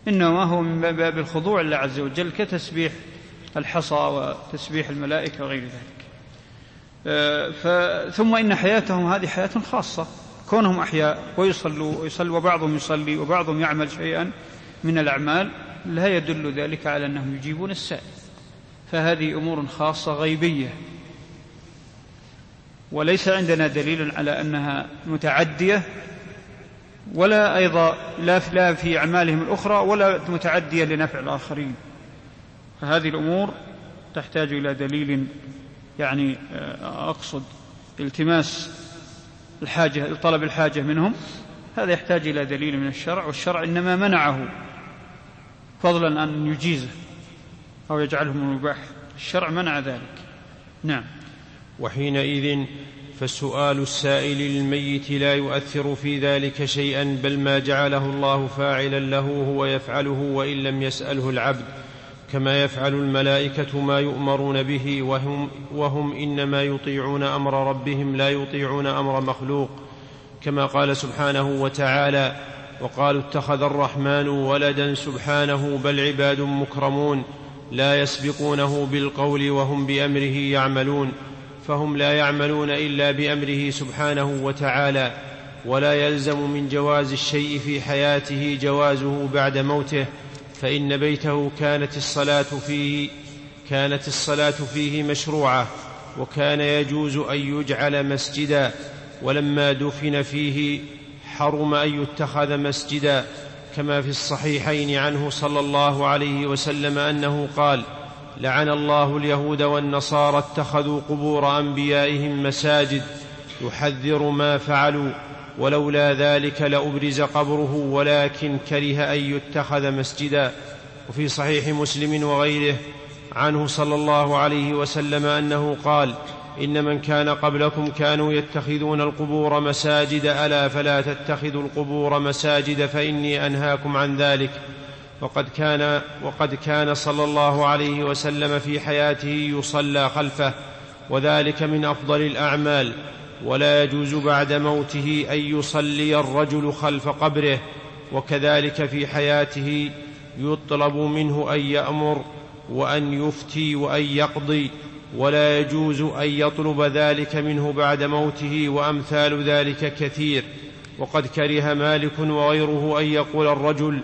إنما هو من باب الخضوع لله عز وجل، كتسبيح الحصى وتسبيح الملائكة وغير ذلك. ثم إن حياتهم هذه حياة خاصة، كونهم أحياء ويصلوا وبعضهم يصلي وبعضهم يعمل شيئا من الأعمال لا يدل ذلك على أنهم يجيبون السائل، فهذه أمور خاصة غيبية، وليس عندنا دليل على أنها متعدية، ولا أيضا لا في أعمالهم الأخرى ولا متعدية لنفع الآخرين. فهذه الأمور تحتاج إلى دليل، يعني أقصد التماس الحاجة، طلب الحاجة منهم، هذا يحتاج إلى دليل من الشرع، والشرع إنما منعه فضلا أن يجيزه أو يجعله مباح، الشرع منع ذلك. نعم. وحينئذ فالسؤال السائل للميت لا يؤثر في ذلك شيئا، بل ما جعله الله فاعلا له هو يفعله وإن لم يسأله العبد، كما يفعل الملائكة ما يؤمرون به، وهم إنما يطيعون أمر ربهم لا يطيعون أمر مخلوق، كما قال سبحانه وتعالى: وقالوا اتخذ الرحمن ولدا سبحانه بل عباد مكرمون لا يسبقونه بالقول وهم بأمره يعملون. فهم لا يعملون إلا بأمره سبحانه وتعالى، ولا يلزم من جواز الشيء في حياته جوازه بعد موته، فإن بيته كانت الصلاة فيه مشروعة، وكان يجوز أن يجعل مسجدا، ولما دفن فيه حرم أن يتخذ مسجدا، كما في الصحيحين عنه صلى الله عليه وسلم أنه قال: لعن الله اليهود والنصارى اتخذوا قبور أنبيائهم مساجد، يحذر ما فعلوا، ولولا ذلك لأبرز قبره ولكن كره أن يتخذ مسجدا. وفي صحيح مسلم وغيره عنه صلى الله عليه وسلم أنه قال: إن من كان قبلكم كانوا يتخذون القبور مساجد، ألا فلا تتخذوا القبور مساجد فإني أنهاكم عن ذلك. وقد كان صلى الله عليه وسلم في حياته يصلى خلفه، وذلك من أفضل الأعمال، ولا يجوز بعد موته أن يصلي الرجل خلف قبره، وكذلك في حياته يطلب منه أن يأمر وأن يفتي وأن يقضي، ولا يجوز أن يطلب ذلك منه بعد موته، وأمثال ذلك كثير. وقد كره مالك وغيره أن يقول الرجل: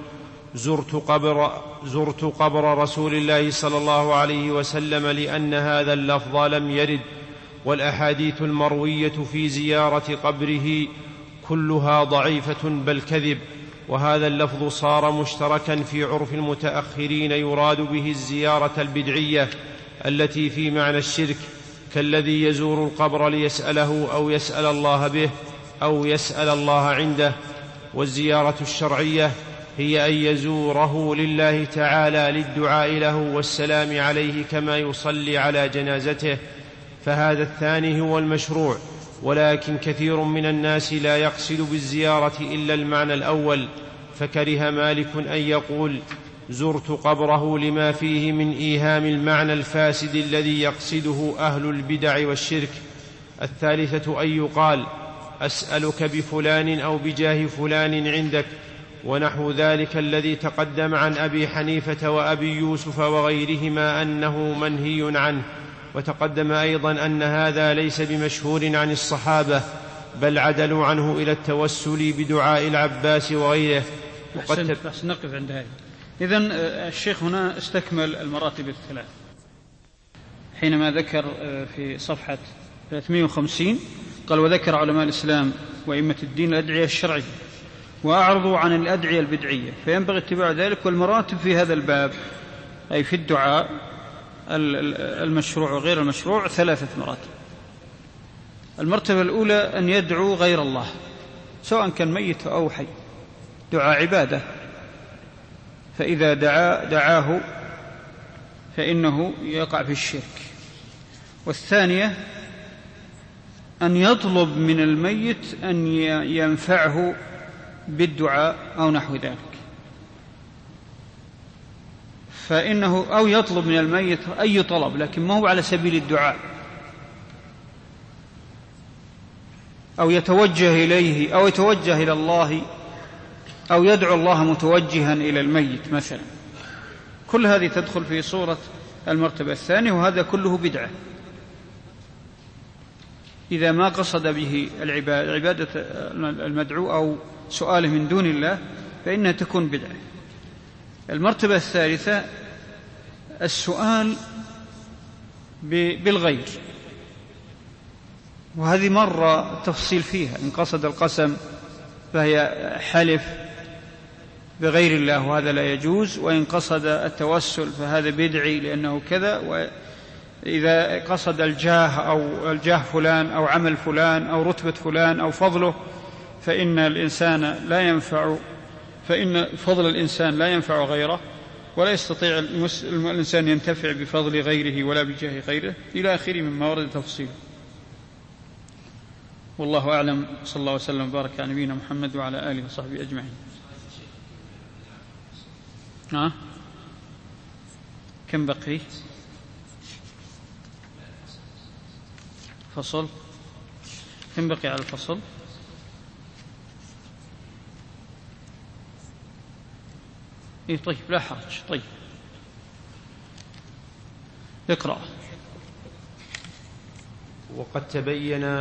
زرت قبر رسول الله صلى الله عليه وسلم، لأن هذا اللفظ لم يرد، والأحاديث المروية في زيارة قبره كلها ضعيفة بل كذب. وهذا اللفظ صار مشتركا في عرف المتأخرين، يراد به الزيارة البدعية التي في معنى الشرك، كالذي يزور القبر ليسأله أو يسأل الله به أو يسأل الله عنده. والزيارة الشرعية هي أن يزوره لله تعالى للدعاء له والسلام عليه كما يصلي على جنازته، فهذا الثاني هو المشروع. ولكن كثير من الناس لا يقصد بالزيارة إلا المعنى الأول، فكره مالك أن يقول: زرت قبره، لما فيه من إيهام المعنى الفاسد الذي يقصده أهل البدع والشرك. الثالثة أن يقال: أسألك بفلان أو بجاه فلان عندك، ونحو ذلك الذي تقدم عن أبي حنيفة وأبي يوسف وغيرهما أنه منهي عنه. وتقدم أيضا أن هذا ليس بمشهور عن الصحابة، بل عدلوا عنه إلى التوسل بدعاء العباس وغيره. بس نقف عند هذه. إذن الشيخ هنا استكمل المراتب الثلاث حينما ذكر في صفحة 350 قال: وذكر علماء الإسلام وأئمة الدين الأدعية الشرعية، وأعرضوا عن الأدعية البدعية، فينبغي اتباع ذلك. والمراتب في هذا الباب أي في الدعاء المشروع وغير المشروع 3 مراتب. المرتبة الأولى أن يدعو غير الله، سواء كان ميت أو حي، دعاء عبادة، فإذا دعاه فإنه يقع في الشرك. والثانية أن يطلب من الميت أن ينفعه بالدعاء أو نحو ذلك، فإنه أو يطلب من الميت أي طلب، لكن ما هو على سبيل الدعاء، أو يتوجه إليه أو يتوجه إلى الله أو يدعو الله متوجها إلى الميت مثلا، كل هذه تدخل في صورة المرتبة الثانية، وهذا كله بدعة إذا ما قصد به عبادة المدعو أو سؤاله من دون الله فإنها تكون بدعة. المرتبة الثالثة السؤال بالغير، وهذه مرة تفصيل فيها. إن قصد القسم فهي حلف بغير الله وهذا لا يجوز، وإن قصد التوسل فهذا بدعي لأنه كذا، وإذا قصد الجاه أو الجاه فلان أو عمل فلان أو رتبة فلان أو فضله فإن فضل الإنسان لا ينفع غيره، ولا يستطيع الإنسان ينتفع بفضل غيره ولا بجاه غيره إلى آخره مما ورد تفصيله. والله أعلم. صلى الله وسلم وبارك على نبينا محمد وعلى آله وصحبه أجمعين. كم بقي؟ فصل. كم بقي على الفصل؟ طيب لا حرج. طيب اقرأ. وقد تبين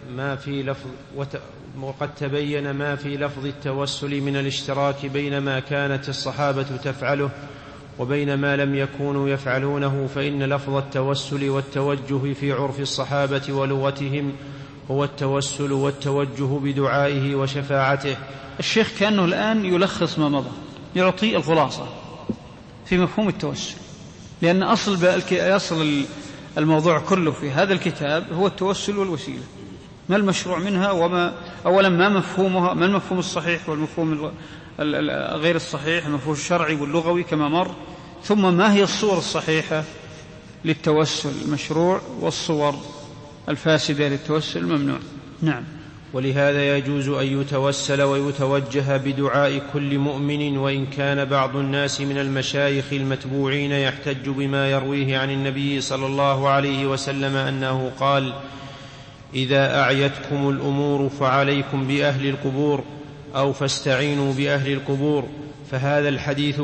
ما في لفظ التوسل من الاشتراك بين ما كانت الصحابة تفعله وبين ما لم يكونوا يفعلونه، فإن لفظ التوسل والتوجه في عرف الصحابة ولغتهم هو التوسل والتوجه بدعائه وشفاعته. الشيخ كأنه الآن يلخص ما مضى، يعطي الخلاصة في مفهوم التوسل، لأن أصل الموضوع كله في هذا الكتاب هو التوسل والوسيلة، ما المشروع منها، أولا ما مفهومها، ما المفهوم الصحيح والمفهوم غير الصحيح، المفهوم الشرعي واللغوي كما مر، ثم ما هي الصور الصحيحة للتوسل المشروع والصور الفاسدة للتوسل الممنوع. نعم. ولهذا يجوز أن يتوسل ويتوجه بدعاء كل مؤمن، وإن كان بعض الناس من المشايخ المتبوعين يحتج بما يرويه عن النبي صلى الله عليه وسلم أنه قال: إذا أعيتكم الأمور فعليكم بأهل القبور، أو فاستعينوا بأهل القبور، فهذا الحديث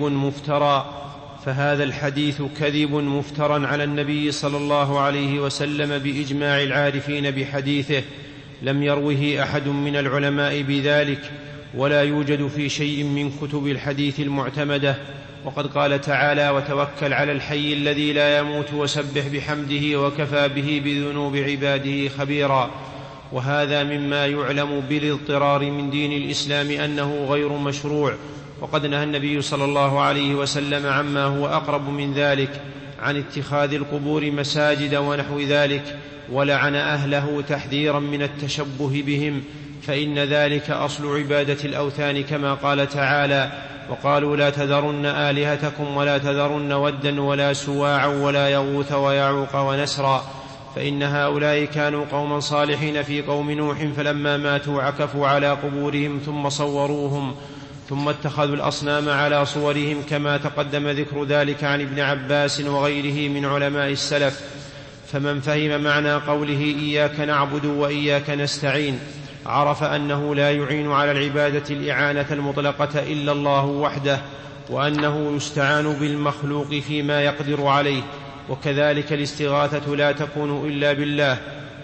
كذب مفترى على النبي صلى الله عليه وسلم بإجماع العارفين بحديثه، لم يروه أحد من العلماء بذلك، ولا يوجد في شيء من كتب الحديث المعتمدة. وقد قال تعالى: وتوكل على الحي الذي لا يموت وسبح بحمده وكفى به بذنوب عباده خبيرا. وهذا مما يعلم بالاضطرار من دين الإسلام أنه غير مشروع، وقد نهى النبي صلى الله عليه وسلم عما هو أقرب من ذلك، عن اتخاذ القبور مساجد ونحو ذلك، ولعن أهله تحذيرا من التشبه بهم، فإن ذلك أصل عبادة الأوثان، كما قال تعالى: وقالوا لا تذرن آلهتكم ولا تذرن ودا ولا سواعا ولا يغوث ويعوق ونسرا، فإن هؤلاء كانوا قوما صالحين في قوم نوح، فلما ماتوا عكفوا على قبورهم ثم صوروهم، ثم اتخذوا الأصنام على صورهم، كما تقدم ذكر ذلك عن ابن عباس وغيره من علماء السلف. فمن فهم معنى قوله إياك نعبد وإياك نستعين عرف أنه لا يعين على العبادة الإعانة المطلقة إلا الله وحده، وأنه يستعان بالمخلوق فيما يقدر عليه، وكذلك الاستغاثة لا تكون إلا بالله،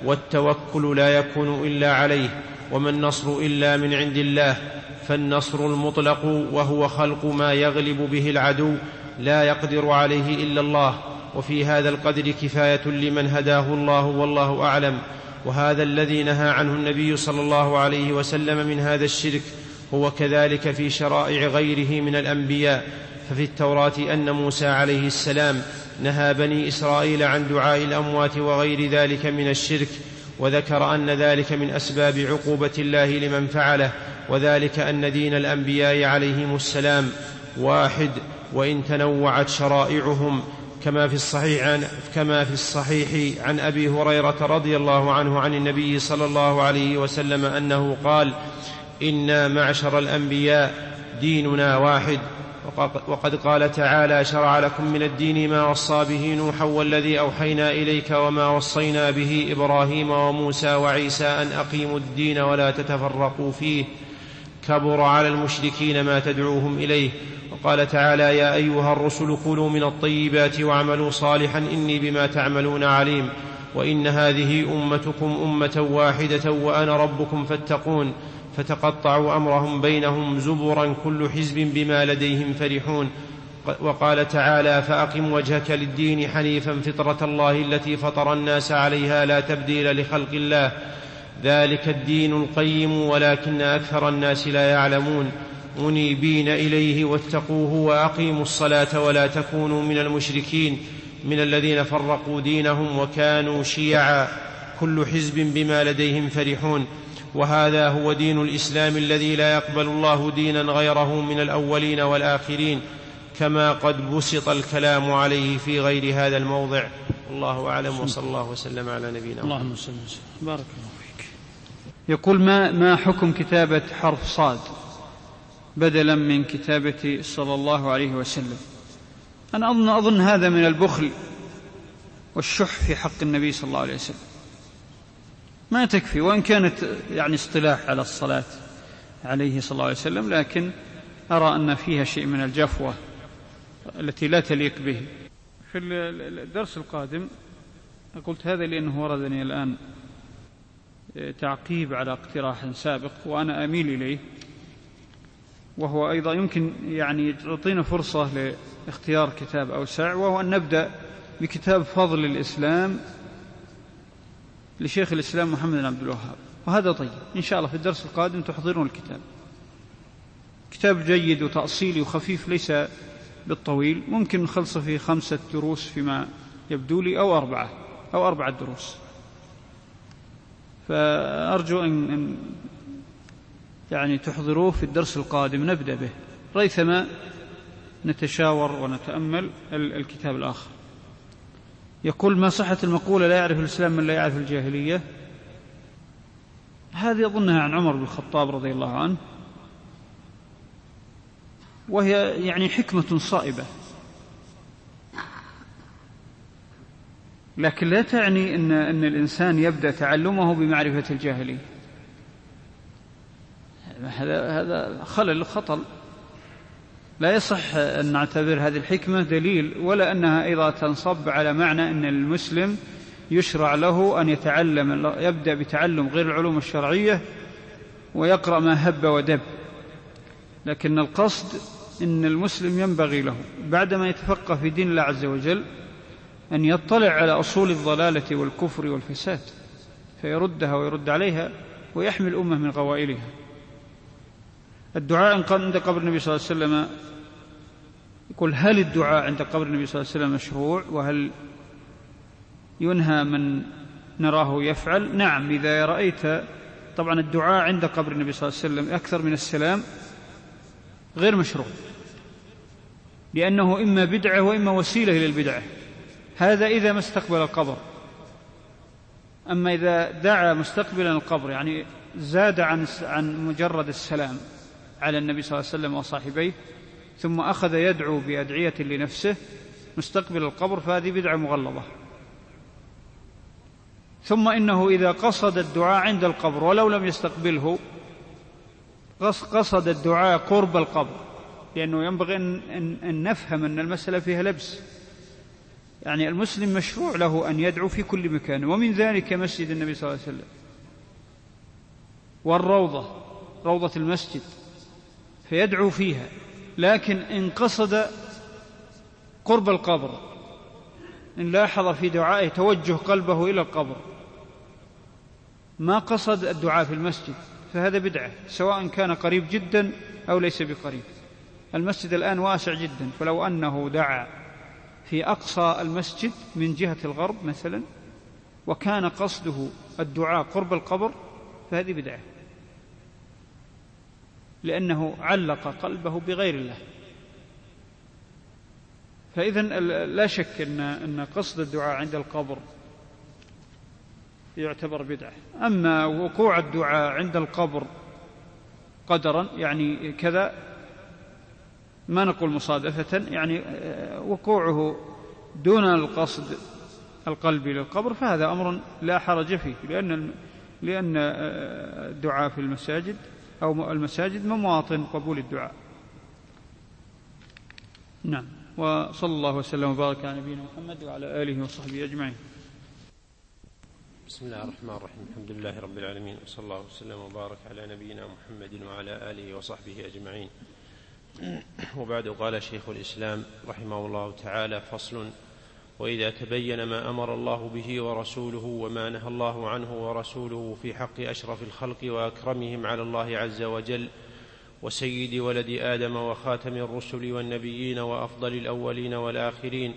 والتوكل لا يكون إلا عليه، وما النصر إلا من عند الله. فالنصر المطلق وهو خلق ما يغلب به العدو لا يقدر عليه إلا الله، وفي هذا القدر كفاية لمن هداه الله، والله أعلم. وهذا الذي نهى عنه النبي صلى الله عليه وسلم من هذا الشرك هو كذلك في شرائع غيره من الأنبياء. ففي التوراة أن موسى عليه السلام نهى بني إسرائيل عن دعاء الأموات وغير ذلك من الشرك، وذكر أن ذلك من أسباب عقوبة الله لمن فعله، وذلك أن دين الأنبياء عليهم السلام واحد، وإن تنوعت شرائعهم، كما في الصحيح عن أبي هريرة رضي الله عنه عن النبي صلى الله عليه وسلم أنه قال: إنا معشر الأنبياء ديننا واحد. وقد قال تعالى: شرع لكم من الدين ما وصى به نوحا والذي أوحينا إليك وما وصينا به إبراهيم وموسى وعيسى أن أقيموا الدين ولا تتفرقوا فيه. كبر على المشركين ما تدعوهم إليه. وقال تعالى: يا أيها الرسل كلوا من الطيبات واعملوا صالحا إني بما تعملون عليم. وإن هذه أمتكم أمة واحدة وأنا ربكم فاتقون. فتقطعوا أمرهم بينهم زبرا كل حزب بما لديهم فرحون. وقال تعالى: فأقم وجهك للدين حنيفا فطرة الله التي فطر الناس عليها لا تبديل لخلق الله ذلك الدين القيم ولكن أكثر الناس لا يعلمون. منيبين إليه واتقوه وأقيموا الصلاة ولا تكونوا من المشركين من الذين فرقوا دينهم وكانوا شيعا كل حزب بما لديهم فرحون. وهذا هو دين الإسلام الذي لا يقبل الله دينا غيره من الأولين والآخرين، كما قد بسط الكلام عليه في غير هذا الموضع. الله أعلم، وصلى الله وسلم على نبينا محمد. اللهم صل وسلم. بارك الله فيك. يقول: ما حكم كتابة حرف صاد بدلا من كتابة صلى الله عليه وسلم؟ أنا أظن هذا من البخل والشح في حق النبي صلى الله عليه وسلم. ما تكفي، وإن كانت يعني اصطلاح على الصلاة عليه صلى الله عليه وسلم، لكن أرى أن فيها شيء من الجفوة التي لا تليق به. في الدرس القادم، قلت هذا لأنه وردني الآن تعقيب على اقتراح سابق وأنا أميل إليه، وهو أيضا يمكن يعني تعطينا فرصة لاختيار كتاب أوسع، وهو أن نبدأ بكتاب فضل الإسلام لشيخ الإسلام محمد بن عبد الوهاب. وهذا طيب، إن شاء الله في الدرس القادم تحضرون الكتاب. كتاب جيد وتأصيلي وخفيف، ليس بالطويل، ممكن نخلصه في 5 دروس فيما يبدو لي، أو 4 دروس. فأرجو أن يعني تحضروه في الدرس القادم، نبدأ به ريثما نتشاور ونتأمل الكتاب الآخر. يقول: ما صحة المقولة لا يعرف الإسلام من لا يعرف الجاهلية؟ هذه أظنها عن عمر بن الخطاب رضي الله عنه، وهي يعني حكمة صائبة، لكن لا تعني أن الإنسان يبدأ تعلمه بمعرفة الجاهلية. هذا خلل خطل، لا يصح أن نعتبر هذه الحكمة دليل، ولا أنها أيضا تنصب على معنى أن المسلم يشرع له أن يبدأ بتعلم غير العلوم الشرعية ويقرأ ما هب ودب. لكن القصد أن المسلم ينبغي له بعدما يتفقه في دين الله عز وجل أن يطلع على أصول الضلالة والكفر والفساد فيردها ويرد عليها ويحمي الأمة من غوائلها. الدعاء عند قبر النبي صلى الله عليه وسلم، يقول: هل الدعاء عند قبر النبي صلى الله عليه وسلم مشروع؟ وهل ينهى من نراه يفعل؟ نعم، إذا رأيت. طبعا الدعاء عند قبر النبي صلى الله عليه وسلم أكثر من السلام غير مشروع، لأنه إما بدعة وإما وسيلة إلى البدعة. هذا إذا ما استقبل القبر. أما إذا دعا مستقبلا القبر، يعني زاد عن مجرد السلام على النبي صلى الله عليه وسلم وصاحبيه، ثم أخذ يدعو بأدعية لنفسه مستقبل القبر، فهذه بدعة مغلظة. ثم إنه إذا قصد الدعاء عند القبر ولو لم يستقبله، قصد الدعاء قرب القبر، لأنه ينبغي أن نفهم أن المسألة فيها لبس. يعني المسلم مشروع له أن يدعو في كل مكان، ومن ذلك مسجد النبي صلى الله عليه وسلم والروضة، روضة المسجد، فيدعو فيها. لكن إن قصد قرب القبر، إن لاحظ في دعائه توجه قلبه إلى القبر، ما قصد الدعاء في المسجد، فهذا بدعة، سواء كان قريب جدا أو ليس بقريب. المسجد الآن واسع جدا، فلو أنه دعا في أقصى المسجد من جهة الغرب مثلا، وكان قصده الدعاء قرب القبر، فهذه بدعة، لأنه علق قلبه بغير الله. فإذن لا شك أن قصد الدعاء عند القبر يعتبر بدعة. أما وقوع الدعاء عند القبر قدرا، يعني كذا، ما نقول مصادفة، يعني وقوعه دون القصد القلبي للقبر، فهذا أمر لا حرج فيه، لأن الدعاء في المساجد أو المساجد مواطن قبول الدعاء. نعم. وصلى الله وسلم وبارك على نبينا محمد وعلى آله وصحبه أجمعين. بسم الله الرحمن الرحيم. الحمد لله رب العالمين، وصلى الله وسلم وبارك على نبينا محمد وعلى آله وصحبه أجمعين. وبعد، قال شيخ الإسلام رحمه الله تعالى: فصل: وإذا تبين ما أمر الله به ورسوله وما نهى الله عنه ورسوله في حق أشرف الخلق وأكرمهم على الله عز وجل وسيد ولد آدم وخاتم الرسل والنبيين وأفضل الأولين والآخرين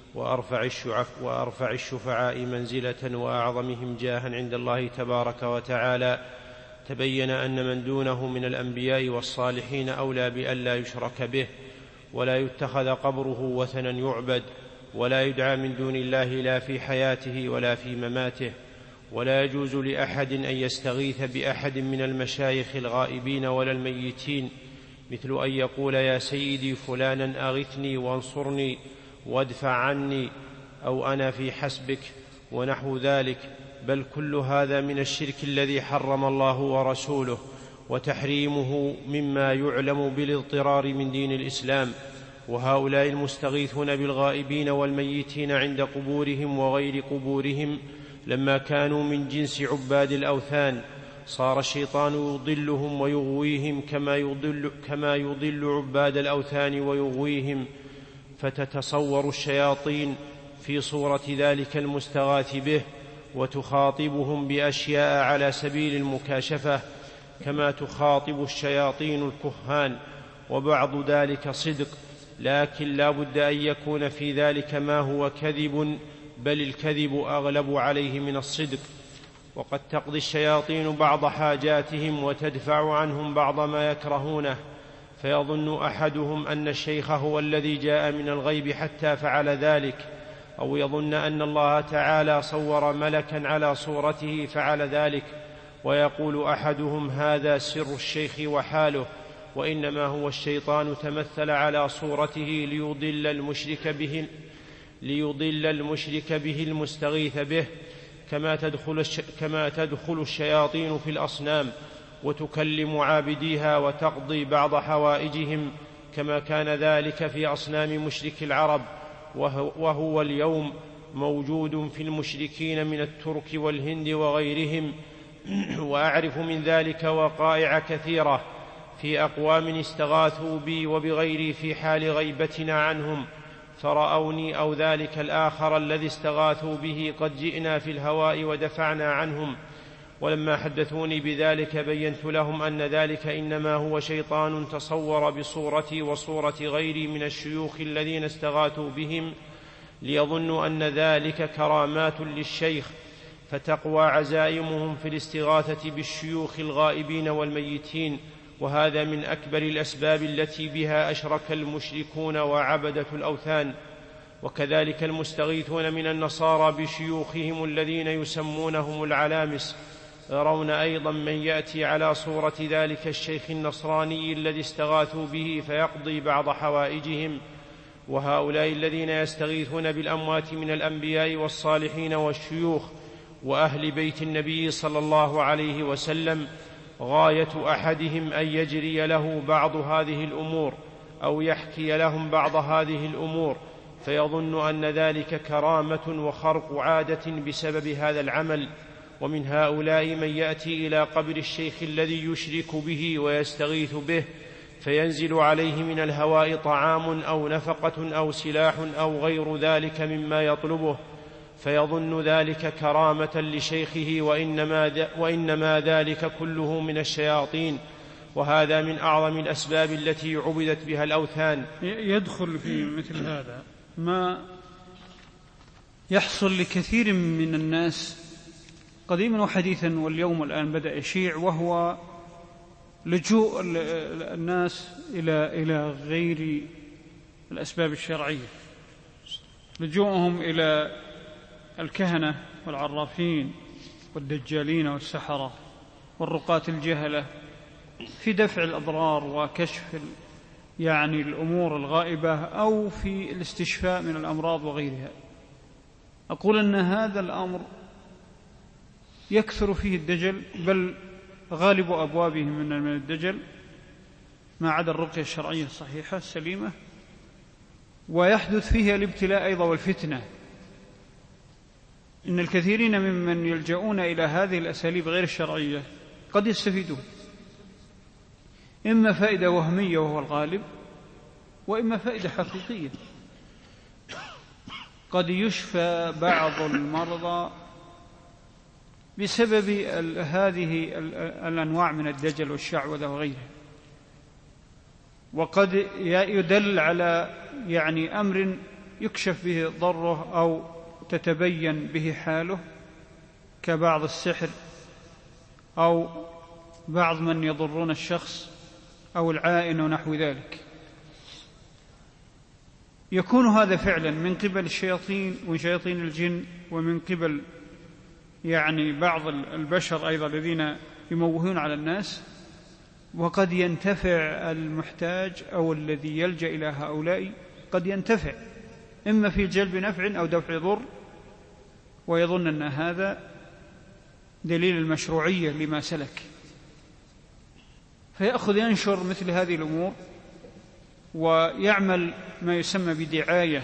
وأرفع الشفعاء منزلة وأعظمهم جاها عند الله تبارك وتعالى، تبين أن من دونه من الأنبياء والصالحين أولى بألا يشرك به، ولا يتخذ قبره وثنا يعبد، ولا يدعى من دون الله لا في حياته ولا في مماته، ولا يجوز لأحد أن يستغيث بأحد من المشايخ الغائبين ولا الميتين، مثل أن يقول: يا سيدي فلانا أغثني وانصرني وادفع عني، أو أنا في حسبك، ونحو ذلك، بل كل هذا من الشرك الذي حرم الله ورسوله، وتحريمه مما يعلم بالاضطرار من دين الإسلام. وهؤلاء المستغيثون بالغائبين والميتين عند قبورهم وغير قبورهم لما كانوا من جنس عباد الأوثان صار الشيطان يضلهم ويغويهم كما يضل عباد الأوثان ويغويهم، فتتصور الشياطين في صورة ذلك المستغاث به وتخاطبهم بأشياء على سبيل المكاشفة كما تخاطب الشياطين الكهان، وبعض ذلك صدق، لكن لا بد أن يكون في ذلك ما هو كذب، بل الكذب أغلب عليه من الصدق. وقد تقضي الشياطين بعض حاجاتهم وتدفع عنهم بعض ما يكرهونه، فيظن أحدهم أن الشيخ هو الذي جاء من الغيب حتى فعل ذلك، أو يظن أن الله تعالى صور ملكا على صورته فعل ذلك، ويقول أحدهم: هذا سر الشيخ وحاله، وإنما هو الشيطان تمثل على صورته ليضل المشرك به المستغيث به، كما تدخل الشياطين في الأصنام وتكلم عابديها وتقضي بعض حوائجهم، كما كان ذلك في أصنام مشرك العرب، وهو اليوم موجود في المشركين من الترك والهند وغيرهم. وأعرف من ذلك وقائع كثيرة في أقوام استغاثوا بي وبغيري في حال غيبتنا عنهم، فرأوني أو ذلك الآخر الذي استغاثوا به قد جئنا في الهواء ودفعنا عنهم، ولما حدثوني بذلك بينت لهم أن ذلك إنما هو شيطان تصور بصورتي وصورة غيري من الشيوخ الذين استغاثوا بهم، ليظنوا أن ذلك كرامات للشيخ، فتقوى عزائمهم في الاستغاثة بالشيوخ الغائبين والميتين، وهذا من أكبر الأسباب التي بها أشرك المشركون وعبدة الأوثان. وكذلك المستغيثون من النصارى بشيوخهم الذين يسمونهم العلامس، يرون أيضا من يأتي على صورة ذلك الشيخ النصراني الذي استغاثوا به فيقضي بعض حوائجهم. وهؤلاء الذين يستغيثون بالأموات من الأنبياء والصالحين والشيوخ وأهل بيت النبي صلى الله عليه وسلم، غاية أحدهم أن يجري له بعض هذه الأمور أو يحكي لهم بعض هذه الأمور، فيظن أن ذلك كرامة وخرق عادة بسبب هذا العمل. ومن هؤلاء من يأتي إلى قبر الشيخ الذي يشرك به ويستغيث به، فينزل عليه من الهواء طعام أو نفقة أو سلاح أو غير ذلك مما يطلبه، فيظن ذلك كرامة لشيخه، وإنما ذلك كله من الشياطين، وهذا من أعظم الأسباب التي عبدت بها الأوثان. يدخل في مثل هذا ما يحصل لكثير من الناس قديما وحديثا، واليوم الآن بدأ يشيع، وهو لجوء الناس إلى غير الأسباب الشرعية، لجوءهم إلى الكهنة والعرافين والدجالين والسحرة والرقاة الجهلة في دفع الأضرار وكشف الأمور الغائبة أو في الاستشفاء من الأمراض وغيرها. أقول أن هذا الأمر يكثر فيه الدجل، بل غالب أبوابه من الدجل ما عدا الرقية الشرعية الصحيحة السليمة، ويحدث فيها الابتلاء أيضا والفتنة. إن الكثيرين ممن يلجؤون إلى هذه الأساليب غير الشرعية قد يستفيدون، إما فائدة وهمية وهو الغالب، وإما فائدة حقيقية. قد يشفى بعض المرضى بسبب هذه الأنواع من الدجل والشعوذة وغيرها، وقد يدل على أمر يكشف به ضره أو تتبين به حاله، كبعض السحر أو بعض من يضرون الشخص أو العائن ونحو ذلك. يكون هذا فعلا من قبل الشياطين وشياطين الجن، ومن قبل بعض البشر أيضا الذين يموهون على الناس. وقد ينتفع المحتاج أو الذي يلجأ إلى هؤلاء، قد ينتفع إما في جلب نفع أو دفع ضر، ويظن أن هذا دليل المشروعية لما سلك، فيأخذ ينشر مثل هذه الأمور ويعمل ما يسمى بدعاية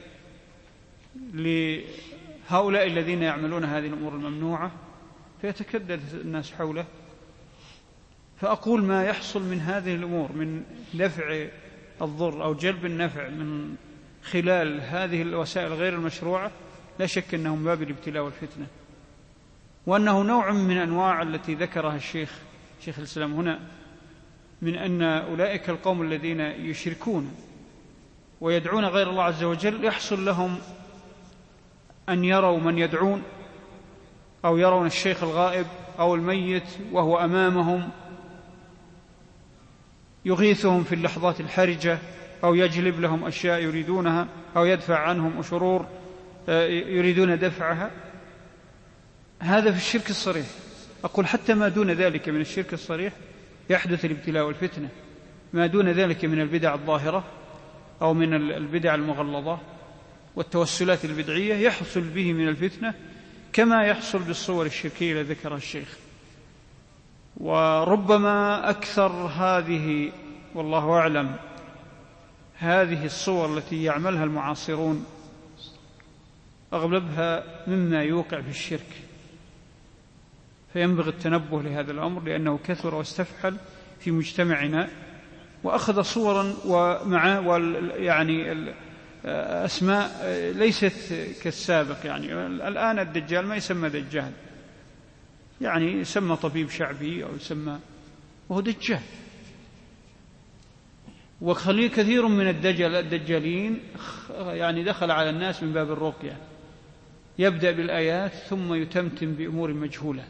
لهؤلاء الذين يعملون هذه الأمور الممنوعة، فيتكدد الناس حوله. فأقول ما يحصل من هذه الأمور من دفع الضر أو جلب النفع من خلال هذه الوسائل غير المشروعة، لا شك أنه من باب الابتلاء والفتنة، وأنه نوع من أنواع التي ذكرها شيخ الإسلام هنا، من أن أولئك القوم الذين يشركون ويدعون غير الله عز وجل يحصل لهم أن يروا من يدعون، أو يرون الشيخ الغائب أو الميت وهو أمامهم يغيثهم في اللحظات الحرجة، أو يجلب لهم أشياء يريدونها، أو يدفع عنهم شرور يريدون دفعها. هذا في الشرك الصريح. أقول حتى ما دون ذلك من الشرك الصريح يحدث الابتلاء والفتنة، ما دون ذلك من البدع الظاهرة أو من البدع المغلظة والتوسلات البدعية يحصل به من الفتنة كما يحصل بالصور الشركية التي ذكرها الشيخ. وربما أكثر هذه، والله أعلم، هذه الصور التي يعملها المعاصرون أغلبها مما يوقع في الشرك، فينبغي التنبه لهذا الأمر، لأنه كثر واستفحل في مجتمعنا، وأخذ صورا أسماء ليست كالسابق. الآن الدجال ما يسمى دجال، يسمى طبيب شعبي أو يسمى، وهو دجال. وكثير من الدجالين دخل على الناس من باب الرقية، يبدأ بالآيات ثم يتمتم بأمور مجهولة.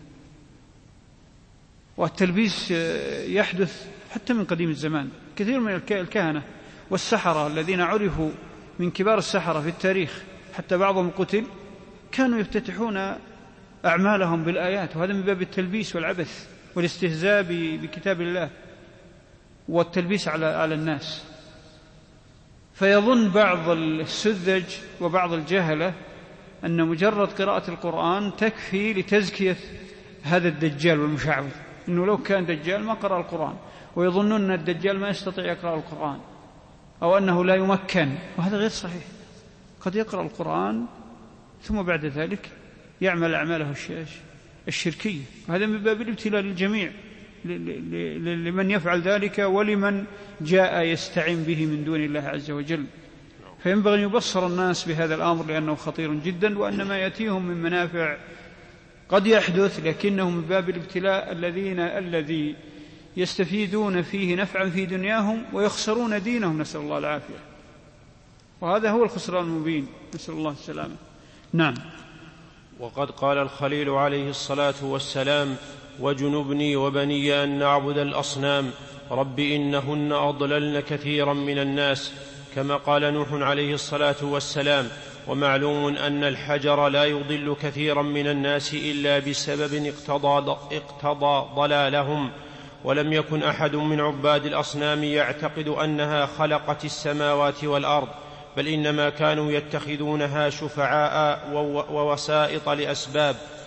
والتلبيس يحدث حتى من قديم الزمان. كثير من الكهنة والسحرة الذين عرفوا من كبار السحرة في التاريخ، حتى بعضهم قتل، كانوا يفتتحون أعمالهم بالآيات، وهذا من باب التلبيس والعبث والاستهزاء بكتاب الله والتلبيس على الناس. فيظن بعض السذج وبعض الجهلة أن مجرد قراءة القرآن تكفي لتزكية هذا الدجال والمشعوذ، إنه لو كان دجال ما قرأ القرآن، ويظنون أن الدجال ما يستطيع يقرأ القرآن أو أنه لا يمكن، وهذا غير صحيح. قد يقرأ القرآن ثم بعد ذلك يعمل أعماله الشركية، وهذا من باب الابتلاء للجميع، لمن يفعل ذلك ولمن جاء يستعين به من دون الله عز وجل. فينبغي أن يبصر الناس بهذا الأمر، لأنه خطير جدا، وأن ما يأتيهم من منافع قد يحدث، لكنه من باب الابتلاء الذي يستفيدون فيه نفعا في دنياهم ويخسرون دينهم، نسأل الله العافية، وهذا هو الخسران المبين، نسأل الله السلامة. نعم. وقد قال الخليل عليه الصلاة والسلام: وجنبني وبني أن نعبد الأصنام، رب إنهن أضللن كثيرا من الناس، كما قال نوح عليه الصلاة والسلام: ومعلوم أن الحجر لا يضل كثيرا من الناس إلا بسبب اقتضى ضلالهم. ولم يكن أحد من عباد الأصنام يعتقد أنها خلقت السماوات والأرض، بل إنما كانوا يتخذونها شفعاء ووسائط لأسباب،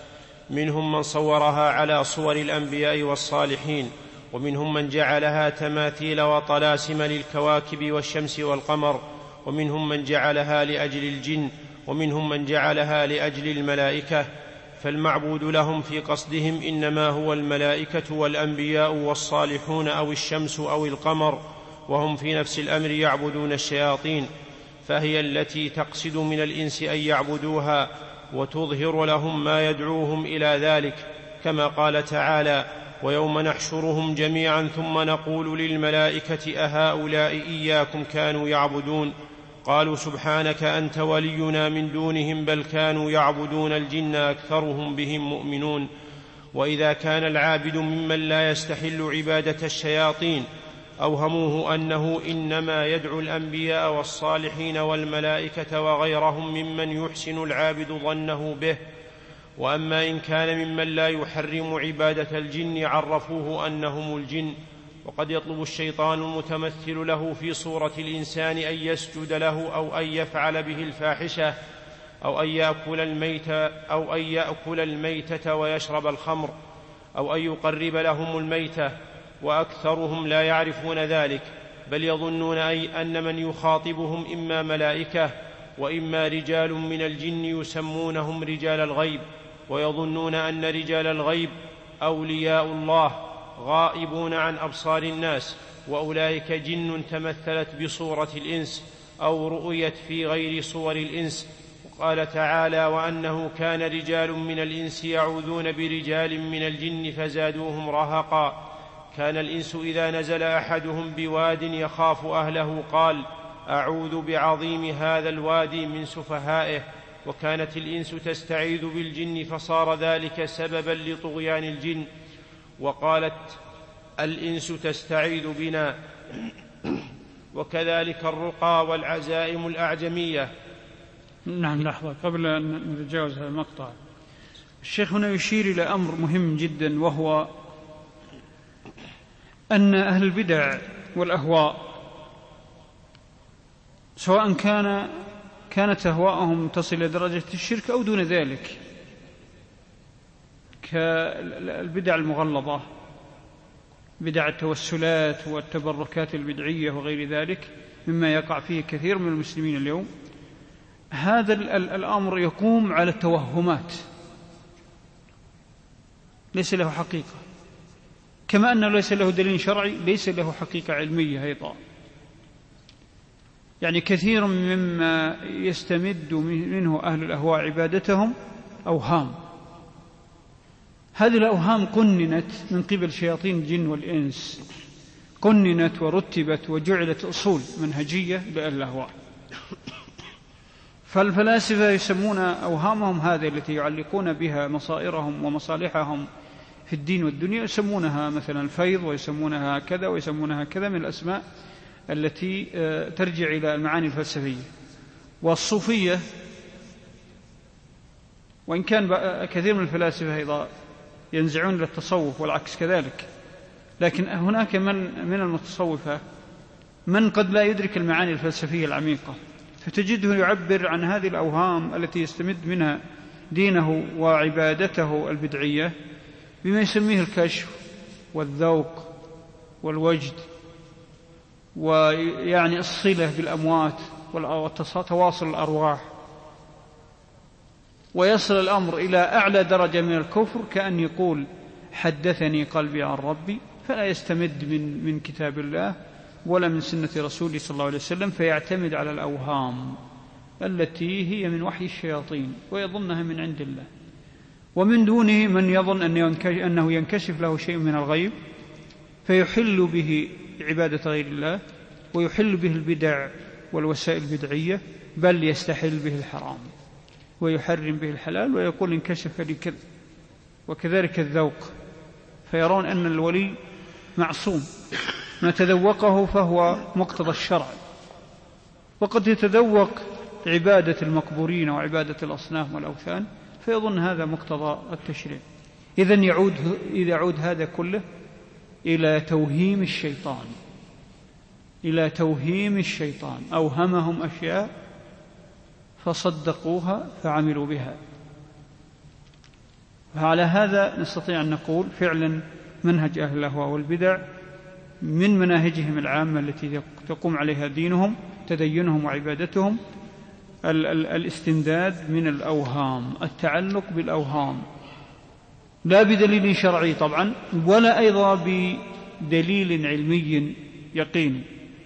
منهم من صورها على صور الأنبياء والصالحين، ومنهم من جعلها تماثيل وطلاسم للكواكب والشمس والقمر، ومنهم من جعلها لأجل الجن، ومنهم من جعلها لأجل الملائكة. فالمعبود لهم في قصدهم إنما هو الملائكة والأنبياء والصالحون أو الشمس أو القمر، وهم في نفس الأمر يعبدون الشياطين، فهي التي تقصد من الإنس أن يعبدوها وتظهر لهم ما يدعوهم إلى ذلك، كما قال تعالى: ويوم نحشرهم جميعا ثم نقول للملائكة أهؤلاء إياكم كانوا يعبدون؟ قالوا سبحانك أنت ولينا من دونهم بل كانوا يعبدون الجن أكثرهم بهم مؤمنون. وإذا كان العابد ممن لا يستحل عبادة الشياطين أوهموه أنه إنما يدعو الأنبياء والصالحين والملائكة وغيرهم ممن يحسن العابد ظنه به. وأما إن كان ممن لا يحرم عبادة الجن عرفوه أنهم الجن. وقد يطلب الشيطان المتمثل له في صورة الإنسان أن يسجد له أو أن يفعل به الفاحشة أو أن يأكل الميتة ويشرب الخمر أو أن يقرب لهم الميتة، وأكثرهم لا يعرفون ذلك، بل يظنون أن من يخاطبهم إما ملائكة وإما رجال من الجن يسمونهم رجال الغيب، ويظنون أن رجال الغيب أولياء الله غائبون عن أبصار الناس، وأولئك جن تمثلت بصورة الإنس أو رؤيت في غير صور الإنس. وقال تعالى: وأنه كان رجال من الإنس يعوذون برجال من الجن فزادوهم رهقا. كان الإنس إذا نزل أحدهم بواد يخاف أهله قال: أعوذ بعظيم هذا الوادي من سفهائه. وكانت الإنس تستعيذ بالجن فصار ذلك سببا لطغيان الجن. وقالت الإنس تستعيذ بنا. وكذلك الرقى والعزائم الأعجمية. نعم، لحظة قبل أن نتجاوز هذا المقطع. الشيخ هنا يشير إلى أمر مهم جدا، وهو أن أهل البدع والأهواء سواء كانت أهواءهم تصل إلى درجة الشرك أو دون ذلك، كالبدع المغلظة، بدع التوسلات والتبركات البدعية وغير ذلك مما يقع فيه كثير من المسلمين اليوم، هذا الأمر يقوم على التوهمات، ليس له حقيقة، كما أنه ليس له دليل شرعي، ليس له حقيقة علمية أيضا. يعني كثير مما يستمد منه أهل الأهواء عبادتهم أوهام، هذه الأوهام قننت من قبل شياطين الجن والإنس، قننت ورتبت وجعلت أصول منهجية لأهل الأهواء. فالفلاسفة يسمون أوهامهم هذه التي يعلقون بها مصائرهم ومصالحهم في الدين والدنيا، يسمونها مثلا الفيض، ويسمونها كذا ويسمونها كذا من الأسماء التي ترجع إلى المعاني الفلسفية. والصوفية، وإن كان كثير من الفلاسفة أيضا ينزعون إلى التصوف والعكس كذلك، لكن هناك من المتصوفة من قد لا يدرك المعاني الفلسفية العميقة، فتجده يعبر عن هذه الأوهام التي يستمد منها دينه وعبادته البدعية بما يسميه الكشف والذوق والوجد، ويعني الصلة بالأموات وتواصل الأرواح، ويصل الأمر إلى أعلى درجة من الكفر، كأن يقول حدثني قلبي عن ربي، فلا يستمد من كتاب الله ولا من سنة رسوله صلى الله عليه وسلم، فيعتمد على الأوهام التي هي من وحي الشياطين ويظنها من عند الله. ومن دونه من يظن أنه ينكشف له شيء من الغيب فيحل به عبادة غير الله، ويحل به البدع والوسائل البدعية، بل يستحل به الحرام ويحرم به الحلال، ويقول انكشف لي كذا. وكذلك الذوق، فيرون أن الولي معصوم، ما تذوقه فهو مقتضى الشرع، وقد يتذوق عبادة المقبورين وعبادة الأصنام والأوثان فيظن هذا مقتضى التشريع. إذن يعود هذا كله إلى توهيم الشيطان، إلى توهيم الشيطان، أوهمهم أشياء فصدقوها فعملوا بها. فعلى هذا نستطيع أن نقول فعلا منهج أهل الأهواء والبدع من مناهجهم العامة التي تقوم عليها دينهم تدينهم وعبادتهم الاستمداد من الأوهام، التعلق بالأوهام، لا بدليل شرعي طبعا ولا أيضا بدليل علمي يقيني،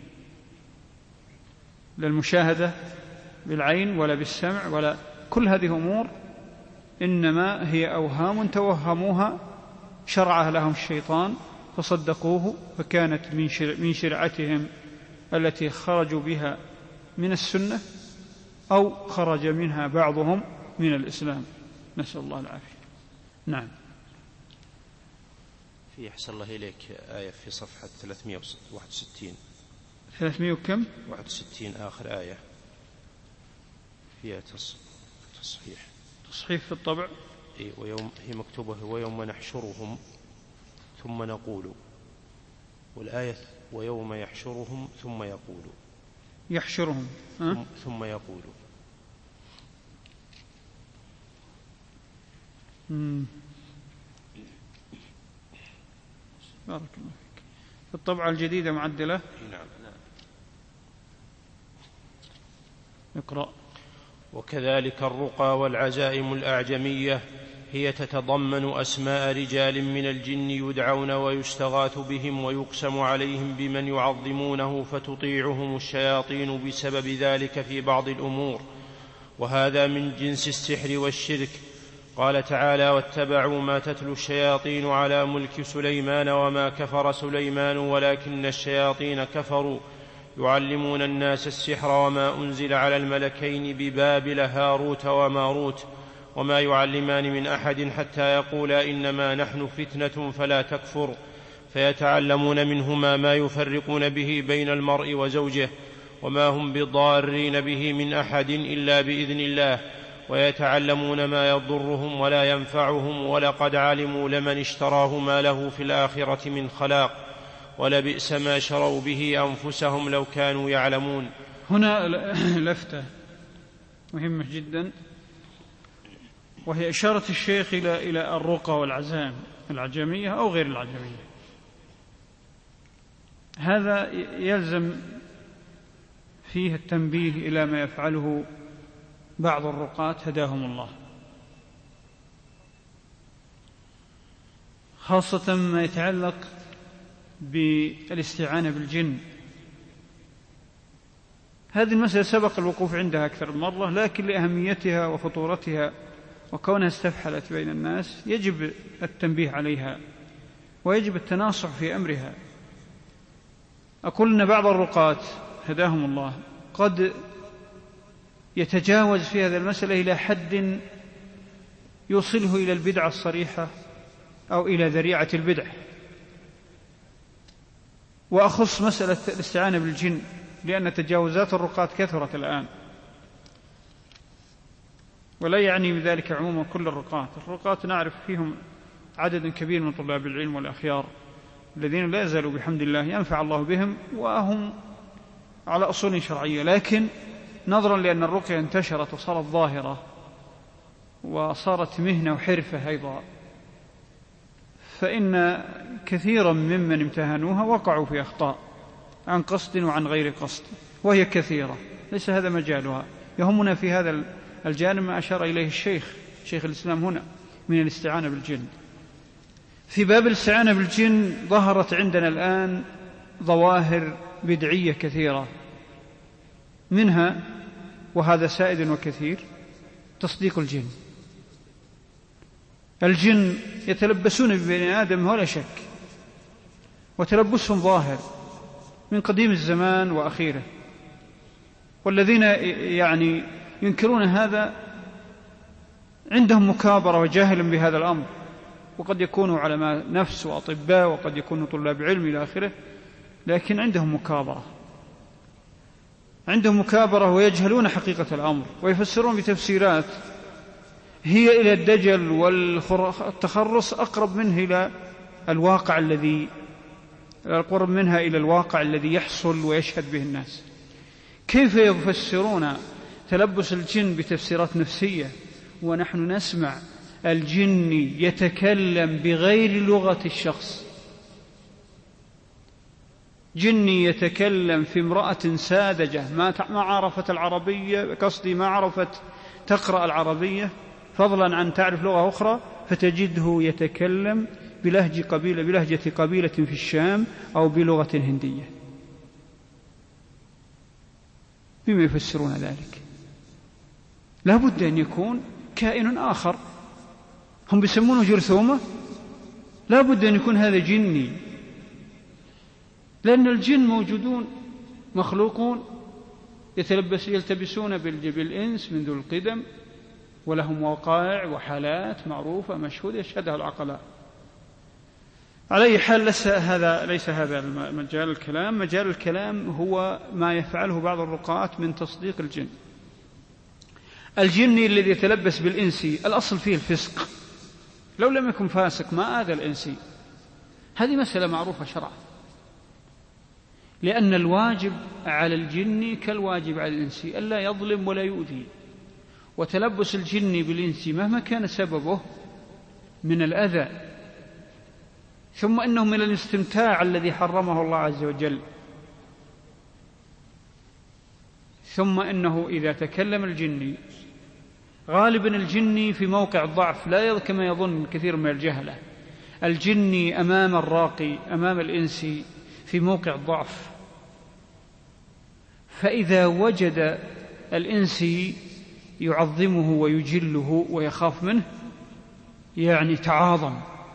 لا المشاهدة بالعين ولا بالسمع ولا كل هذه أمور إنما هي أوهام توهموها شرعها لهم الشيطان فصدقوه، فكانت من شرعتهم التي خرجوا بها من السنة أو خرج منها بعضهم من الإسلام، نسأل الله العافية. نعم. في أحسن الله إليك آية في صفحة 361 وكم 61 آخر آية فيها تصحيح في الطبع. ويوم هي مكتوبة ويوم نحشرهم ثم نقول، والآية ويوم يحشرهم ثم يقول يحشرهم ثم يقول. بارك الله فيك. الطبعة الجديدة معدلة. نعم. اقرأ. وكذلك الرقى والعزائم الأعجمية هي تتضمن أسماء رجال من الجن يدعون ويستغاث بهم ويقسم عليهم بمن يعظمونه فتطيعهم الشياطين بسبب ذلك في بعض الأمور، وهذا من جنس السحر والشرك. قال تعالى: واتبعوا ما تتلو الشياطين على ملك سليمان وما كفر سليمان ولكن الشياطين كفروا يعلمون الناس السحر وما أنزل على الملكين ببابل هاروت وماروت وما يعلمان من أحد حتى يقولا إنما نحن فتنة فلا تكفر، فيتعلمون منهما ما يفرقون به بين المرء وزوجه وما هم بضارين به من أحد إلا بإذن الله، ويتعلمون ما يضرهم ولا ينفعهم، ولقد علموا لمن اشتراه ما له في الآخرة من خلاق ولبئس ما شروا به أنفسهم لو كانوا يعلمون. هنا لفتة مهمة جدا، وهي إشارة الشيخ إلى الرقى والعزائم العجمية أو غير العجمية. هذا يلزم فيه التنبيه إلى ما يفعله بعض الرقاة هداهم الله، خاصة ما يتعلق بالاستعانة بالجن. هذه المسألة سبق الوقوف عندها أكثر من مرة، لكن لأهميتها وخطورتها وكونها استفحلت بين الناس يجب التنبيه عليها ويجب التناصح في أمرها. أقول أن بعض الرقاة هداهم الله قد يتجاوز في هذه المسألة إلى حد يوصله إلى البدعة الصريحة أو إلى ذريعة البدع. وأخص مسألة الاستعانة بالجن لأن تجاوزات الرقاة كثرت الآن، ولا يعني بذلك عموما كل الرقاة نعرف فيهم عدد كبير من طلاب العلم والأخيار الذين لا يزالوا بحمد الله ينفع الله بهم وهم على أصول شرعية، لكن نظرا لأن الرقية انتشرت وصارت ظاهرة وصارت مهنة وحرفة أيضا، فإن كثيرا ممن امتهنوها وقعوا في أخطاء عن قصد وعن غير قصد، وهي كثيرة ليس هذا مجالها. يهمنا في هذا الجانب ما أشار إليه شيخ الإسلام هنا من الاستعانة بالجن. في باب الاستعانة بالجن ظهرت عندنا الآن ظواهر بدعية كثيرة، منها وهذا سائد وكثير تصديق الجن. الجن يتلبسون ببني آدم ولا شك، وتلبسهم ظاهر من قديم الزمان وأخيره، والذين يعني ينكرون هذا عندهم مكابرة وجاهل بهذا الأمر، وقد يكونوا علماء نفس وأطباء وقد يكونوا طلاب علم إلى آخره، لكن عندهم مكابرة ويجهلون حقيقة الأمر ويفسرون بتفسيرات هي إلى الدجل والتخرص أقرب منه إلى الواقع الذي يحصل ويشهد به الناس. كيف يفسرون تلبس الجن بتفسيرات نفسية ونحن نسمع الجني يتكلم بغير لغة الشخص، جني يتكلم في امرأة ساذجة ما عرفت العربية، قصدي ما عرفت تقرأ العربية فضلا عن تعرف لغة أخرى، فتجده يتكلم بلهجة قبيلة في الشام أو بلغة هندية. بما يفسرون ذلك؟ لا بد أن يكون كائن آخر، هم بيسمونه جرثومة، لا بد أن يكون هذا جني، لأن الجن موجودون مخلوقون يلتبسون بالإنس منذ القدم، ولهم وقائع وحالات معروفة مشهودة يشهدها العقلاء. على أي حال ليس هذا مجال الكلام. مجال الكلام هو ما يفعله بعض الرقاة من تصديق الجن. الجني الذي يتلبس بالإنسي الأصل فيه الفسق، لو لم يكن فاسق ما آذى الإنسي، هذه مسألة معروفة شرعا، لأن الواجب على الجني كالواجب على الإنسي ألا يظلم ولا يؤذي، وتلبس الجني بالإنسي مهما كان سببه من الأذى، ثم إنه من الاستمتاع الذي حرمه الله عز وجل، ثم إنه إذا تكلم الجني غالبا الجني في موقع الضعف، لا كما يظن كثير من الجهلة، الجني أمام الراقي أمام الإنسي في موقع الضعف، فإذا وجد الإنسي يعظمه ويجله ويخاف منه يعني تعاظم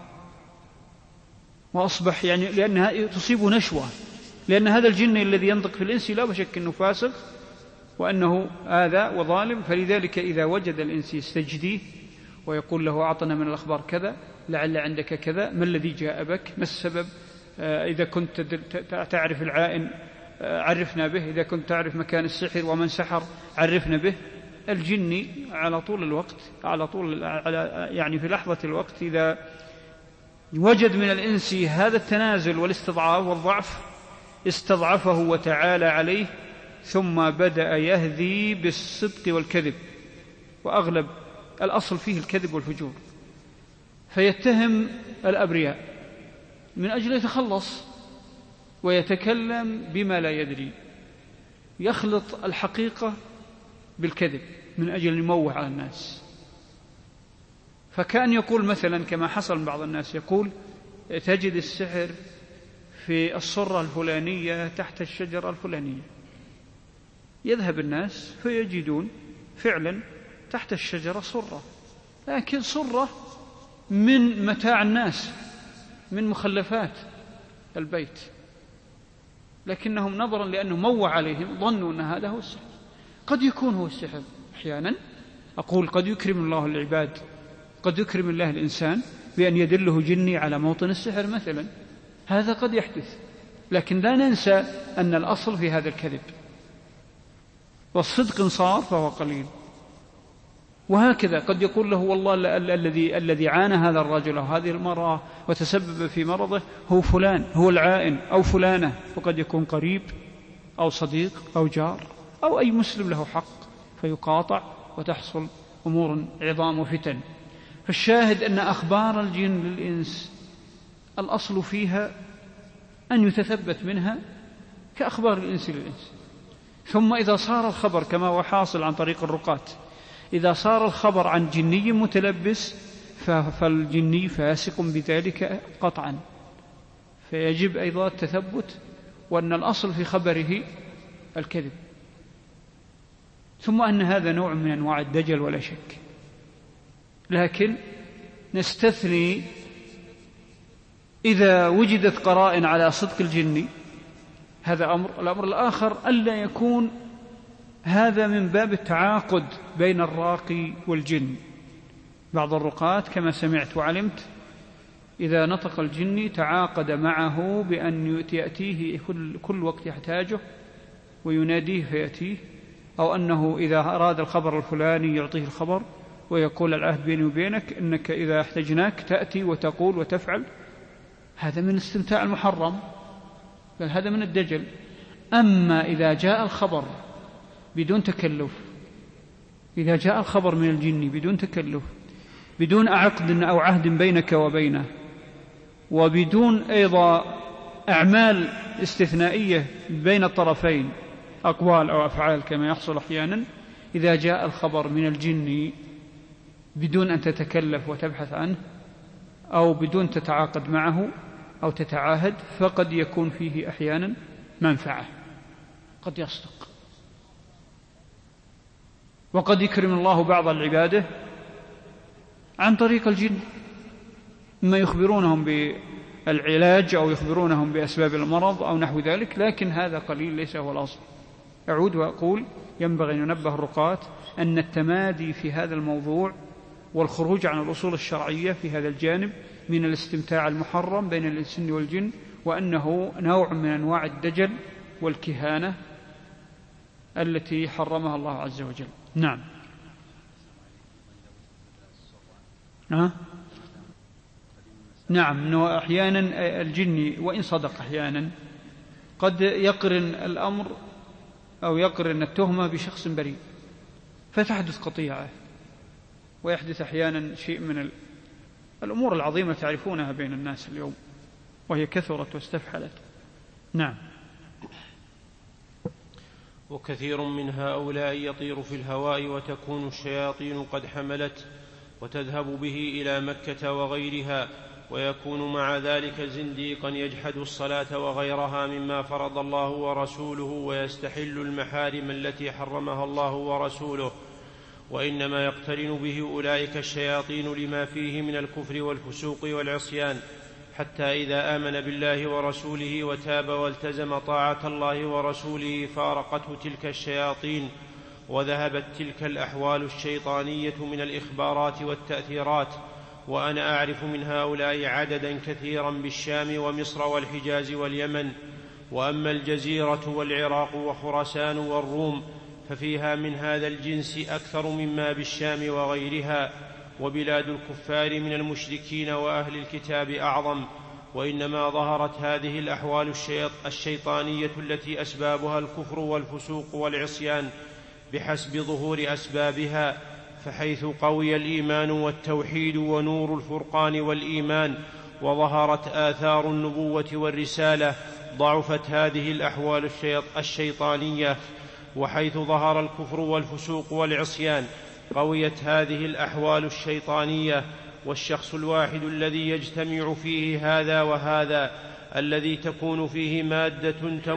وأصبح لأنها تصيب نشوة، لأن هذا الجن الذي ينطق في الإنسي لا بشك أنه فاسق وأنه آذى وظالم، فلذلك إذا وجد الإنسي يستجديه ويقول له أعطنا من الأخبار كذا، لعل عندك كذا، ما الذي جاء بك، ما السبب، إذا كنت تعرف العائن عرفنا به، إذا كنت تعرف مكان السحر ومن سحر عرفنا به. الجني على طول الوقت في لحظة الوقت إذا وجد من الإنسي هذا التنازل والاستضعاف والضعف استضعفه وتعالى عليه، ثم بدأ يهذي بالصدق والكذب، وأغلب الأصل فيه الكذب والفجور، فيتهم الأبرياء من أجل يتخلص، ويتكلم بما لا يدري، يخلط الحقيقة بالكذب من أجل يموه على الناس. فكان يقول مثلا كما حصل بعض الناس، يقول تجد السحر في الصرة الفلانية تحت الشجرة الفلانية، يذهب الناس فيجدون فعلا تحت الشجرة صرة، لكن صرة من متاع الناس من مخلفات البيت، لكنهم نظرا لأنه موه عليهم ظنوا أن هذا هو السحر. قد يكون هو السحر أحيانا، أقول قد يكرم الله العباد، قد يكرم الله الإنسان بأن يدله جني على موطن السحر مثلا، هذا قد يحدث، لكن لا ننسى أن الأصل في هذا الكذب، والصدق إن صار فهو قليل. وهكذا قد يقول له والله الذي عانى هذا الرجل أو هذه المرأة وتسبب في مرضه هو فلان، هو العائن أو فلانة، وقد يكون قريب أو صديق أو جار أو أي مسلم له حق، فيقاطع وتحصل أمور عظام وفتن. فالشاهد أن أخبار الجن للإنس الأصل فيها أن يتثبت منها كأخبار الإنس للإنس، ثم إذا صار الخبر كما هو حاصل عن طريق الرقاة، إذا صار الخبر عن جني متلبس فالجني فاسق بذلك قطعا، فيجب أيضا التثبت، وأن الأصل في خبره الكذب، ثم أن هذا نوع من أنواع الدجل ولا شك، لكن نستثني إذا وجدت قرائن على صدق الجني، هذا أمر. الأمر الآخر ألا يكون هذا من باب التعاقد بين الراقي والجن. بعض الرقاة كما سمعت وعلمت إذا نطق الجني تعاقد معه بأن يأتيه كل وقت يحتاجه ويناديه فيأتيه، أو أنه إذا أراد الخبر الفلاني يعطيه الخبر ويقول العهد بيني وبينك أنك إذا احتجناك تأتي وتقول وتفعل. هذا من الاستمتاع المحرم، بل هذا من الدجل. أما إذا جاء الخبر بدون تكلف، إذا جاء الخبر من الجن بدون تكلف بدون عقد أو عهد بينك وبينه، وبدون أيضا أعمال استثنائية بين الطرفين، أقوال أو أفعال كما يحصل أحيانا، إذا جاء الخبر من الجن بدون أن تتكلف وتبحث عنه أو بدون تتعاقد معه أو تتعاهد، فقد يكون فيه أحيانا منفعة، قد يصدق، وقد يكرم الله بعض العبادة عن طريق الجن، إما يخبرونهم بالعلاج أو يخبرونهم بأسباب المرض أو نحو ذلك، لكن هذا قليل ليس هو الأصل. أعود وأقول ينبغي أن ننبه الرقاة أن التمادي في هذا الموضوع والخروج عن الأصول الشرعية في هذا الجانب من الاستمتاع المحرم بين الإنس والجن، وأنه نوع من أنواع الدجل والكهانة التي حرمها الله عز وجل. نعم. نعم، أنه أحيانا الجن وإن صدق أحيانا قد يقرن الأمر أو يقرن التهمة بشخص بريء، فتحدث قطيعة، ويحدث أحيانا شيء من الأمور العظيمة تعرفونها بين الناس اليوم، وهي كثرت واستفحلت. نعم. وكثير من هؤلاء يطير في الهواء، وتكون الشياطين قد حملت وتذهب به إلى مكة وغيرها، ويكون مع ذلك زنديقا يجحد الصلاة وغيرها مما فرض الله ورسوله، ويستحل المحارم التي حرمها الله ورسوله، وإنما يقترن به أولئك الشياطين لما فيه من الكفر والفسوق والعصيان، حتى إذا آمن بالله ورسوله وتاب والتزم طاعة الله ورسوله فارقته تلك الشياطين، وذهبت تلك الأحوال الشيطانية من الإخبارات والتأثيرات. وأنا أعرف من هؤلاء عددا كثيرا بالشام ومصر والحجاز واليمن، وأما الجزيرة والعراق وخراسان والروم ففيها من هذا الجنس أكثر مما بالشام وغيرها، وبلاد الكفار من المشركين وأهل الكتاب أعظم. وإنما ظهرت هذه الأحوال الشيطانية التي أسبابها الكفر والفسوق والعصيان بحسب ظهور أسبابها، فحيث قوي الإيمان والتوحيد ونور الفرقان والإيمان وظهرت آثار النبوة والرسالة ضعفت هذه الأحوال الشيطانية، وحيث ظهر الكفر والفسوق والعصيان قويت هذه الأحوال الشيطانية. والشخص الواحد الذي يجتمع فيه هذا وهذا، الذي تكون فيه مادة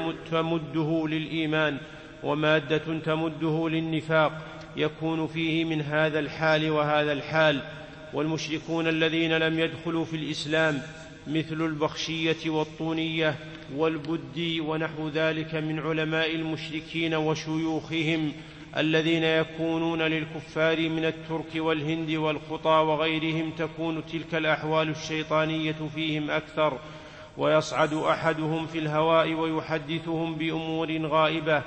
تمده للإيمان ومادة تمده للنفاق، يكون فيه من هذا الحال وهذا الحال. والمشركون الذين لم يدخلوا في الإسلام مثل البخشية والطونية والبدي ونحو ذلك من علماء المشركين وشيوخهم، الذين يكونون للكفار من الترك والهند والخطى وغيرهم، تكون تلك الأحوال الشيطانية فيهم أكثر، ويصعد أحدهم في الهواء ويحدثهم بأمور غائبة،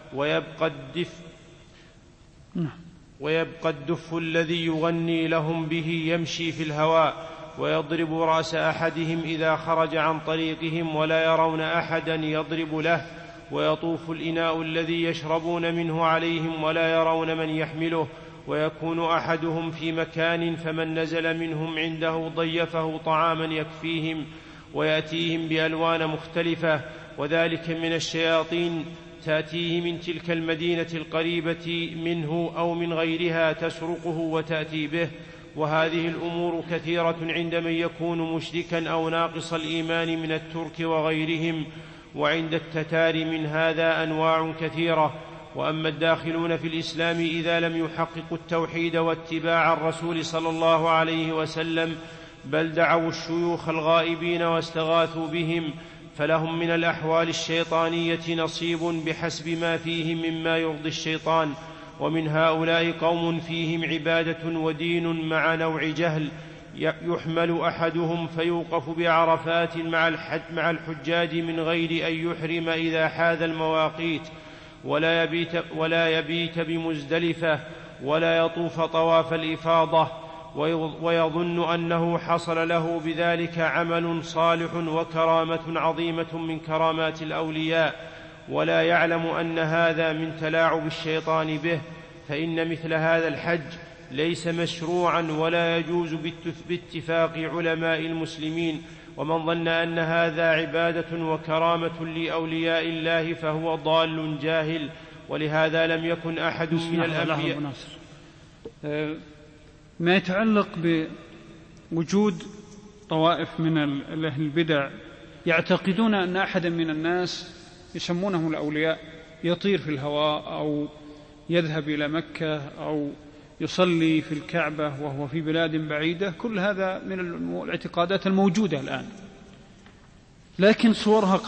ويبقى الدف الذي يغني لهم به يمشي في الهواء، ويضرب رأس أحدهم إذا خرج عن طريقهم ولا يرون أحدا يضرب له، ويطوف الإناء الذي يشربون منه عليهم ولا يرون من يحمله، ويكون أحدهم في مكان فمن نزل منهم عنده ضيفه طعاما يكفيهم، ويأتيهم بألوان مختلفة، وذلك من الشياطين تأتيه من تلك المدينة القريبة منه أو من غيرها تسرقه وتأتي به. وهذه الأمور كثيرة عند من يكون مشركا أو ناقص الإيمان من الترك وغيرهم، وعند التتار من هذا أنواع كثيرة. وأما الداخلون في الإسلام إذا لم يحققوا التوحيد واتباع الرسول صلى الله عليه وسلم، بل دعوا الشيوخ الغائبين واستغاثوا بهم، فلهم من الأحوال الشيطانية نصيب بحسب ما فيهم مما يرضي الشيطان. ومن هؤلاء قوم فيهم عبادة ودين مع نوع جهل، يحمل أحدهم فيوقف بعرفات مع الحجاج من غير أن يحرم إذا حاذ المواقيت، ولا يبيت بمزدلفة، ولا يطوف طواف الإفاضة، ويظن أنه حصل له بذلك عمل صالح وكرامة عظيمة من كرامات الأولياء، ولا يعلم أن هذا من تلاعب الشيطان به. فإن مثل هذا الحج ليس مشروعا ولا يجوز باتفاق علماء المسلمين، ومن ظن أن هذا عبادة وكرامة لأولياء الله فهو ضال جاهل. ولهذا لم يكن أحد من الأنبياء. ما يتعلق بوجود طوائف من أهل البدع يعتقدون أن أحدا من الناس يسمونه الأولياء يطير في الهواء أو يذهب إلى مكة أو يصلي في الكعبة وهو في بلاد بعيدة، كل هذا من الاعتقادات الموجودة الآن، لكن صورها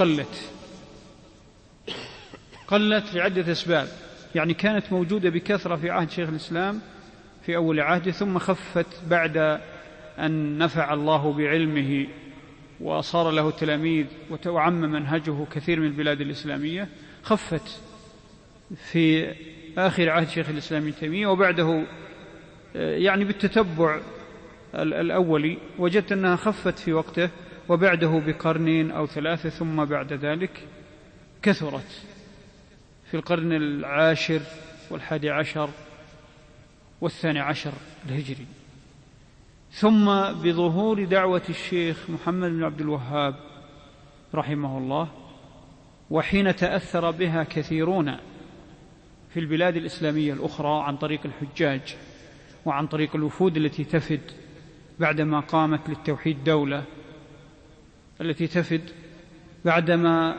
قلت لعدة أسباب. يعني كانت موجودة بكثرة في عهد شيخ الإسلام في أول عهده، ثم خفت بعد أن نفع الله بعلمه وصار له تلاميذ وعم منهجه كثير من البلاد الإسلامية، خفت في آخر عهد شيخ الإسلام ابن تيمية، وبعده يعني بالتتبع الأولي وجدت أنها خفت في وقته، وبعده بقرنين أو 3، ثم بعد ذلك كثرت في القرن 10 و11 و12 الهجري. ثم بظهور دعوة الشيخ محمد بن عبد الوهاب رحمه الله، وحين تأثر بها كثيرون في البلاد الإسلامية الأخرى عن طريق الحجاج وعن طريق الوفود التي تفد بعدما قامت للتوحيد دولة التي تفد، بعدما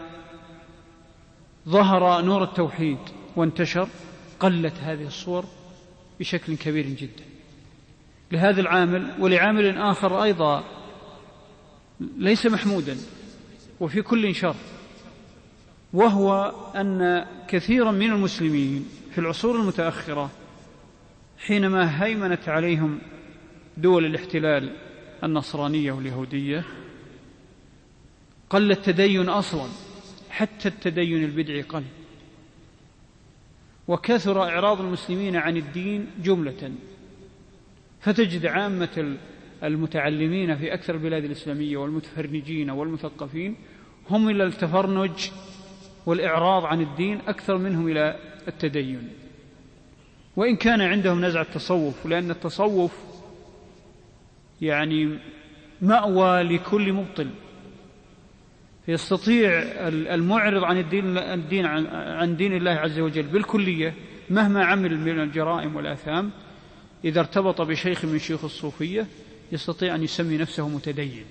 ظهر نور التوحيد وانتشر، قلت هذه الصور بشكل كبير جدا لهذا العامل. ولعامل آخر أيضا ليس محمودا وفي كل شر، وهو أن كثيرا من المسلمين في العصور المتأخرة حينما هيمنت عليهم دول الاحتلال النصرانية واليهودية قل التدين أصلا، حتى التدين البدعي قل، وكثر إعراض المسلمين عن الدين جملة. فتجد عامة المتعلمين في أكثر البلاد الإسلامية والمتفرنجين والمثقفين هم إلى التفرنج والإعراض عن الدين أكثر منهم إلى التدين، وإن كان عندهم نزع التصوف، لأن التصوف يعني مأوى لكل مبطل، فيستطيع المعرض عن دين الله عز وجل بالكلية مهما عمل من الجرائم والآثام، إذا ارتبط بشيخ من شيوخ الصوفية يستطيع أن يسمي نفسه متدين.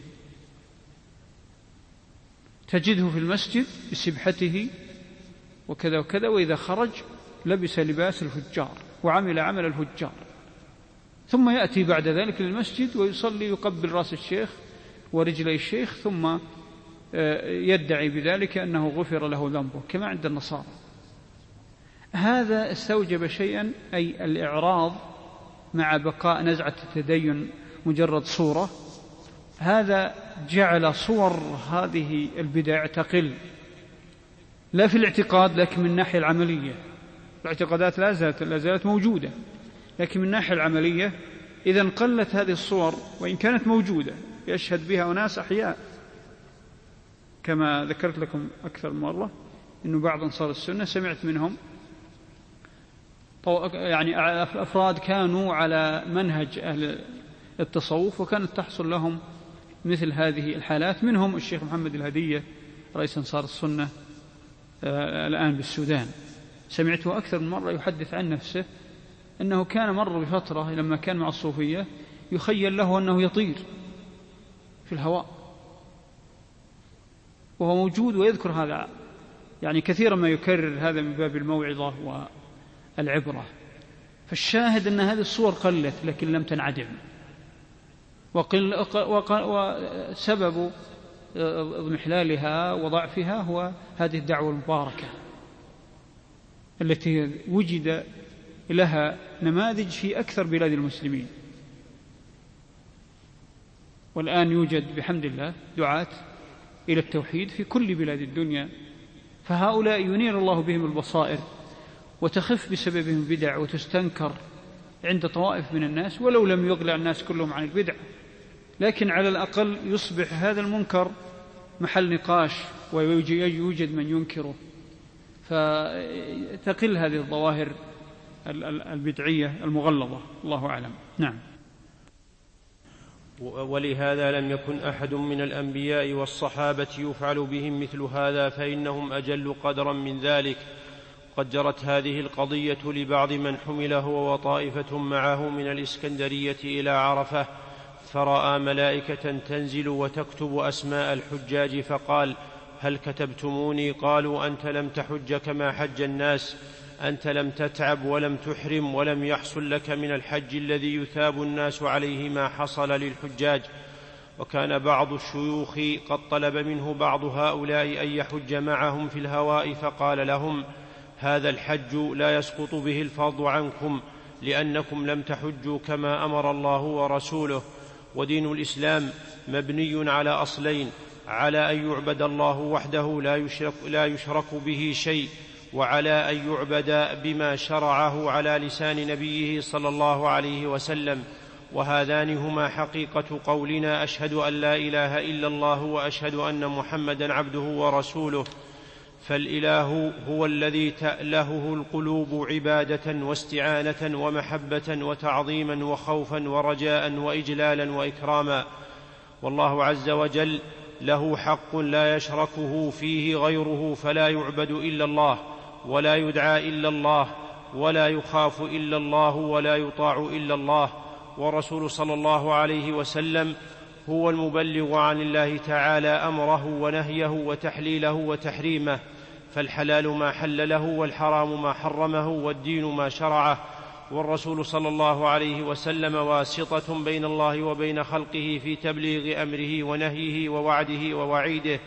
تجده في المسجد بسبحته وكذا وكذا، وإذا خرج لبس لباس الفجار وعمل عمل الفجار، ثم يأتي بعد ذلك للمسجد ويصلي يقبل رأس الشيخ ورجلي الشيخ، ثم يدعي بذلك أنه غفر له ذنبه كما عند النصارى. هذا استوجب شيئا، أي الإعراض مع بقاء نزعة التدين مجرد صورة، هذا جعل صور هذه البدع تقل، لا في الاعتقاد لكن من الناحية العملية. الاعتقادات لا زالت موجودة، لكن من الناحية العملية إذا قلت هذه الصور، وإن كانت موجودة يشهد بها أناس أحياء، كما ذكرت لكم أكثر مرة أنه بعض أنصار السنة سمعت منهم يعني أفراد كانوا على منهج أهل التصوف وكانت تحصل لهم مثل هذه الحالات، منهم الشيخ محمد الهدية رئيس أنصار السنة الآن بالسودان. سمعته أكثر من مرة يحدث عن نفسه أنه كان مر بفترة لما كان مع الصوفية يخيل له أنه يطير في الهواء، وهو موجود ويذكر هذا، يعني كثيرا ما يكرر هذا من باب الموعظة والعبرة. فالشاهد أن هذه الصور قلت لكن لم تنعدم، وسبب اضمحلالها وضعفها هو هذه الدعوة المباركة التي وجد لها نماذج في أكثر بلاد المسلمين، والآن يوجد بحمد الله دعاة إلى التوحيد في كل بلاد الدنيا، فهؤلاء ينير الله بهم البصائر وتخف بسببهم البدع وتستنكر عند طوائف من الناس، ولو لم يغلى الناس كلهم عن البدع، لكن على الأقل يصبح هذا المنكر محل نقاش ويوجد من ينكره، فتقل هذه الظواهر البدعية المغلظة. الله أعلم. نعم. ولهذا لم يكن أحد من الأنبياء والصحابة يفعل بهم مثل هذا، فإنهم أجل قدرا من ذلك. قد جرت هذه القضية لبعض من حمل هو وطائفة معه من الإسكندرية إلى عرفة، فرأى ملائكة تنزل وتكتب أسماء الحجاج، فقال: هل كتبتموني؟ قالوا: أنت لم تحج كما حج الناس، أنت لم تتعب ولم تحرم ولم يحصل لك من الحج الذي يثاب الناس عليه ما حصل للحجاج. وكان بعض الشيوخ قد طلب منه بعض هؤلاء أن يحج معهم في الهواء، فقال لهم: هذا الحج لا يسقط به الفرض عنكم، لأنكم لم تحجوا كما أمر الله ورسوله. ودين الإسلام مبني على أصلين: على أن يعبد الله وحده لا يشرك به شيء، وعلى أن يعبد بما شرعه على لسان نبيه صلى الله عليه وسلم. وهذان هما حقيقة قولنا: أشهد أن لا إله إلا الله وأشهد أن محمدا عبده ورسوله. فالإله هو الذي تألهه القلوب عبادة واستعانة ومحبة وتعظيما وخوفا ورجاء وإجلالا وإكراما. والله عز وجل له حق لا يشركه فيه غيره، فلا يعبد إلا الله، ولا يدعى إلا الله، ولا يخاف إلا الله، ولا يطاع إلا الله. ورسول صلى الله عليه وسلم هو المبلغ عن الله تعالى أمره ونهيه وتحليله وتحريمه، فالحلال ما حلله والحرام ما حرمه والدين ما شرعه. والرسول صلى الله عليه وسلم واسطة بين الله وبين خلقه في تبليغ أمره ونهيه ووعده ووعيده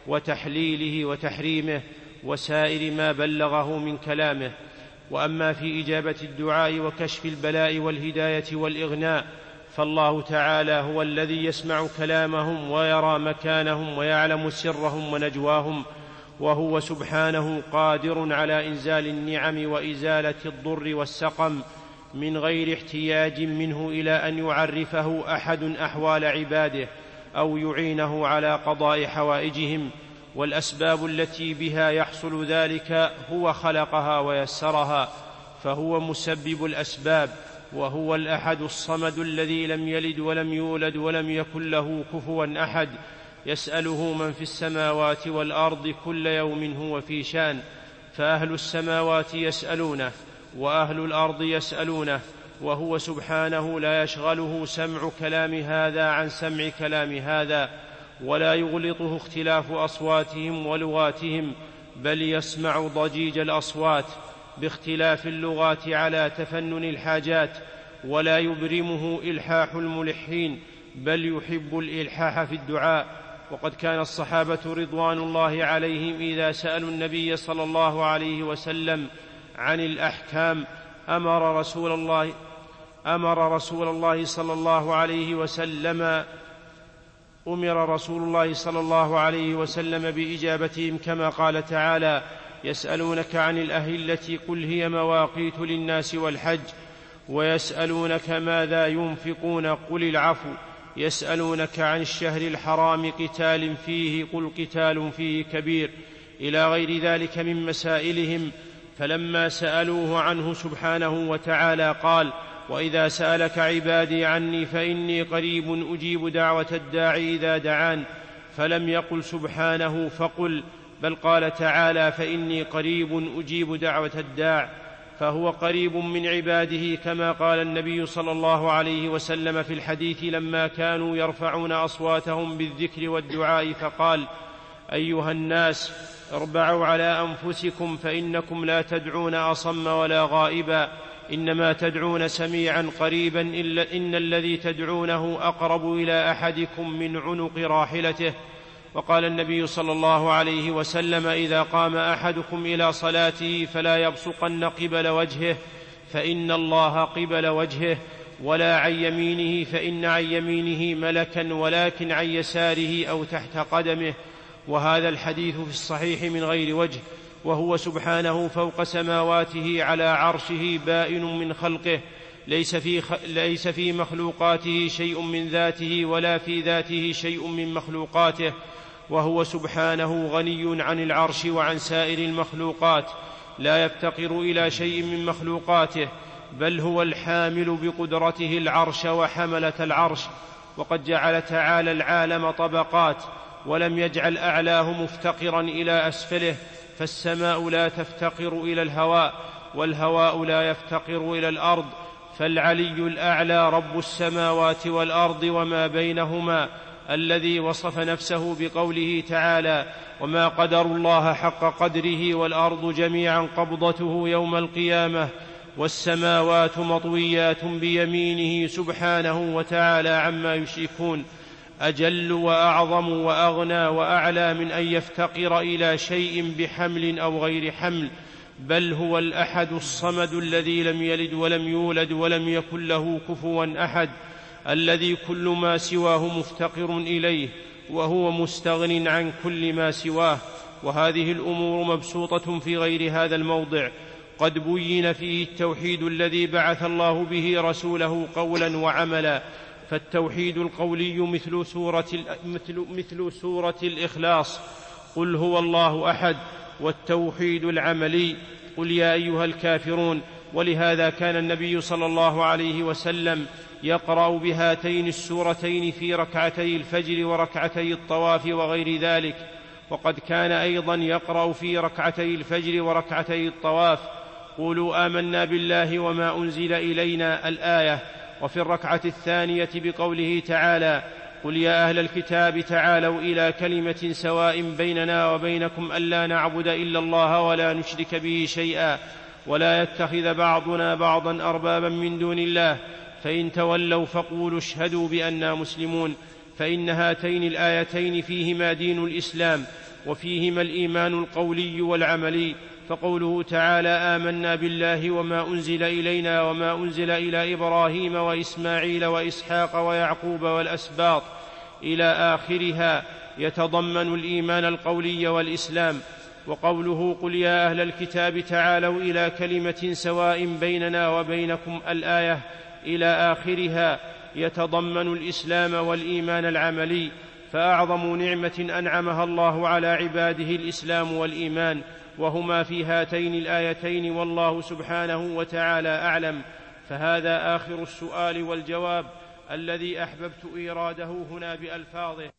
وتحليله وتحريمه وسائر ما بلغه من كلامه. وأما في إجابة الدعاء وكشف البلاء والهداية والإغناء، فالله تعالى هو الذي يسمع كلامهم ويرى مكانهم ويعلم سرهم ونجواهم، وهو سبحانه قادر على إنزال النعم وإزالة الضر والسقم من غير احتياج منه إلى أن يعرفه أحد أحوال عباده أو يعينه على قضاء حوائجهم. والأسباب التي بها يحصل ذلك هو خلقها ويسرها، فهو مسبب الأسباب، وهو الأحد الصمد الذي لم يلد ولم يولد ولم يكن له كفوا أحد، يسأله من في السماوات والأرض كل يوم هو في شأن. فأهل السماوات يسألونه وأهل الأرض يسألونه، وهو سبحانه لا يشغله سمع كلام هذا عن سمع كلام هذا، ولا يغلطه اختلاف أصواتهم ولغاتهم، بل يسمع ضجيج الأصوات باختلاف اللغات على تفنن الحاجات، ولا يبرمه إلحاح الملحين، بل يحب الإلحاح في الدعاء. وقد كان الصحابة رضوان الله عليهم إذا سألوا النبي صلى الله عليه وسلم عن الأحكام أمر رسول الله صلى الله عليه وسلم بإجابتهم، كما قال تعالى: يسألونك عن الأهلة قل هي مواقيت للناس والحج، ويسألونك ماذا ينفقون قل العفو، يسألونك عن الشهر الحرام قتال فيه قل قتال فيه كبير، إلى غير ذلك من مسائلهم. فلما سألوه عنه سبحانه وتعالى قال: وإذا سألك عبادي عني فإني قريب أجيب دعوة الداعي إذا دعان. فلم يقل سبحانه فقل، بل قال تعالى: فإني قريب أجيب دعوة الداع، فهو قريب من عباده، كما قال النبي صلى الله عليه وسلم في الحديث لما كانوا يرفعون أصواتهم بالذكر والدعاء، فقال: أيها الناس اربعوا على أنفسكم، فإنكم لا تدعون أصم ولا غائبا، إنما تدعون سميعا قريبا، إن الذي تدعونه أقرب إلى أحدكم من عنق راحلته. وقال النبي صلى الله عليه وسلم: إذا قام أحدكم إلى صلاته فلا يبصقن قبل وجهه، فإن الله قبل وجهه، ولا عن يمينه، فإن عن يمينه ملكا، ولكن عن يساره أو تحت قدمه. وهذا الحديث في الصحيح من غير وجه، وهو سبحانه فوق سماواته على عرشه بائن من خلقه، ليس في مخلوقاته شيء من ذاته، ولا في ذاته شيء من مخلوقاته، وهو سبحانه غني عن العرش وعن سائر المخلوقات، لا يفتقر إلى شيء من مخلوقاته، بل هو الحامل بقدرته العرش وحملة العرش. وقد جعل تعالى العالم طبقات، ولم يجعل أعلاه مفتقرا إلى أسفله، فالسماء لا تفتقر إلى الهواء، والهواء لا يفتقر إلى الأرض، فالعلي الأعلى رب السماوات والأرض وما بينهما، الذي وصف نفسه بقوله تعالى: وما قدروا الله حق قدره والأرض جميعا قبضته يوم القيامة والسماوات مطويات بيمينه سبحانه وتعالى عما يشركون، أجل وأعظم وأغنى وأعلى من أن يفتقر إلى شيء بحمل أو غير حمل، بل هو الأحد الصمد الذي لم يلد ولم يولد ولم يكن له كفوا أحد، الذي كل ما سواه مفتقر إليه، وهو مستغن عن كل ما سواه. وهذه الأمور مبسوطة في غير هذا الموضع، قد بين فيه التوحيد الذي بعث الله به رسوله قولا وعملا. فالتوحيد القولي مثل سورة الإخلاص، قل هو الله أحد، والتوحيد العملي قل يا أيها الكافرون. ولهذا كان النبي صلى الله عليه وسلم يقرأ بهاتين السورتين في ركعتي الفجر وركعتي الطواف وغير ذلك. وقد كان أيضا يقرأ في ركعتي الفجر وركعتي الطواف: قولوا آمنا بالله وما أنزل إلينا الآية. وفي الركعة الثانية بقوله تعالى: قل يا أهل الكتاب تعالوا إلى كلمة سواء بيننا وبينكم ألا نعبد إلا الله ولا نشرك به شيئا ولا يتخذ بعضنا بعضا أربابا من دون الله، فإن تولوا فقولوا اشهدوا بأننا مسلمون. فإن هاتين الآيتين فيهما دين الإسلام، وفيهما الإيمان القولي والعملي. فقوله تعالى: آمنا بالله وما أنزل إلينا وما أنزل إلى إبراهيم وإسماعيل وإسحاق ويعقوب والأسباط إلى آخرها يتضمن الإيمان القولي والإسلام. وقوله: قل يا أهل الكتاب تعالوا إلى كلمة سواء بيننا وبينكم الآية إلى آخرها يتضمن الإسلام والإيمان العملي. فأعظم نعمة أنعمها الله على عباده الإسلام والإيمان، وهما في هاتين الآيتين، والله سبحانه وتعالى أعلم. فهذا آخر السؤال والجواب الذي أحببت إيراده هنا بألفاظه.